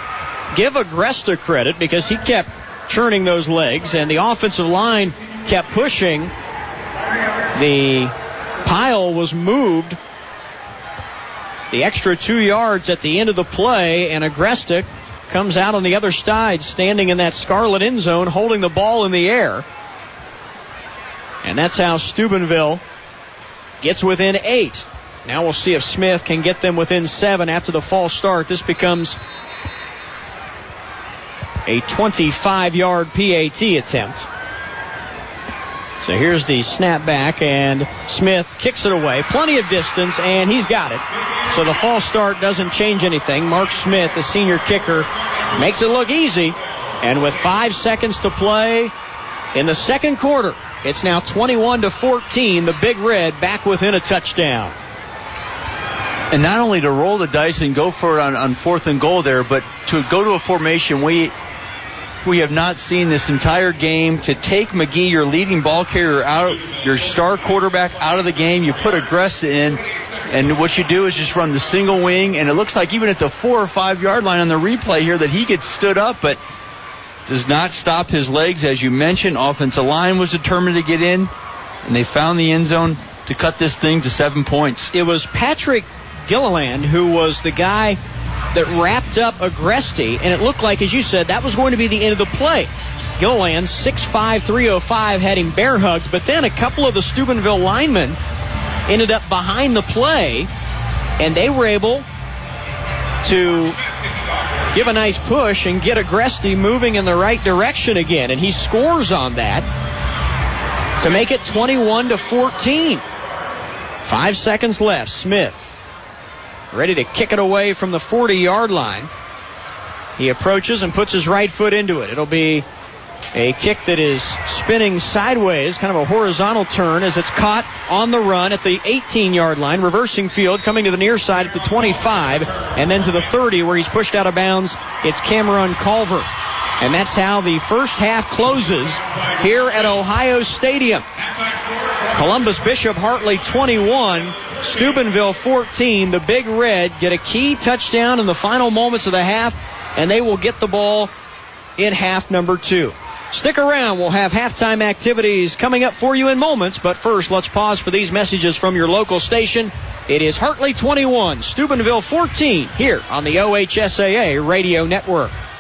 give Agresta credit because he kept churning those legs, and the offensive line kept pushing. The pile was moved the extra two yards at the end of the play, and Agresta comes out on the other side, standing in that scarlet end zone, holding the ball in the air. And that's how Steubenville gets within eight. Now we'll see if Smith can get them within seven after the false start. This becomes a twenty-five-yard P A T attempt. So here's the snap back, and Smith kicks it away. Plenty of distance, and he's got it. So the false start doesn't change anything. Mark Smith, the senior kicker, makes it look easy. And with five seconds to play in the second quarter, it's now twenty-one to fourteen. The Big Red back within a touchdown. And not only to roll the dice and go for it on, on fourth and goal there, but to go to a formation we we have not seen this entire game, to take McGee, your leading ball carrier, out, your star quarterback, out of the game. You put Agresta in, and what you do is just run the single wing, and it looks like even at the four or five yard line on the replay here that he gets stood up, but does not stop his legs. As you mentioned, offensive line was determined to get in, and they found the end zone to cut this thing to seven points. It was Patrick Gilliland who was the guy that wrapped up Agresti, and it looked like, as you said, that was going to be the end of the play. Gilliland, six five, three oh five, had him bear hugged, but then a couple of the Steubenville linemen ended up behind the play, and they were able to give a nice push and get Agresti moving in the right direction again, and he scores on that to make it twenty-one to fourteen. Five seconds left. Smith ready to kick it away from the forty-yard line. He approaches and puts his right foot into it. It'll be a kick that is spinning sideways, kind of a horizontal turn as it's caught on the run at the eighteen-yard line, reversing field, coming to the near side at the twenty-five, and then to the thirty where he's pushed out of bounds. It's Cameron Culver. And that's how the first half closes here at Ohio Stadium. Columbus Bishop Hartley twenty-one, Steubenville fourteen. The Big Red get a key touchdown in the final moments of the half, and they will get the ball in half number two. Stick around. We'll have halftime activities coming up for you in moments, but first let's pause for these messages from your local station. It is Hartley twenty-one, Steubenville fourteen, here on the O H S A A Radio Network.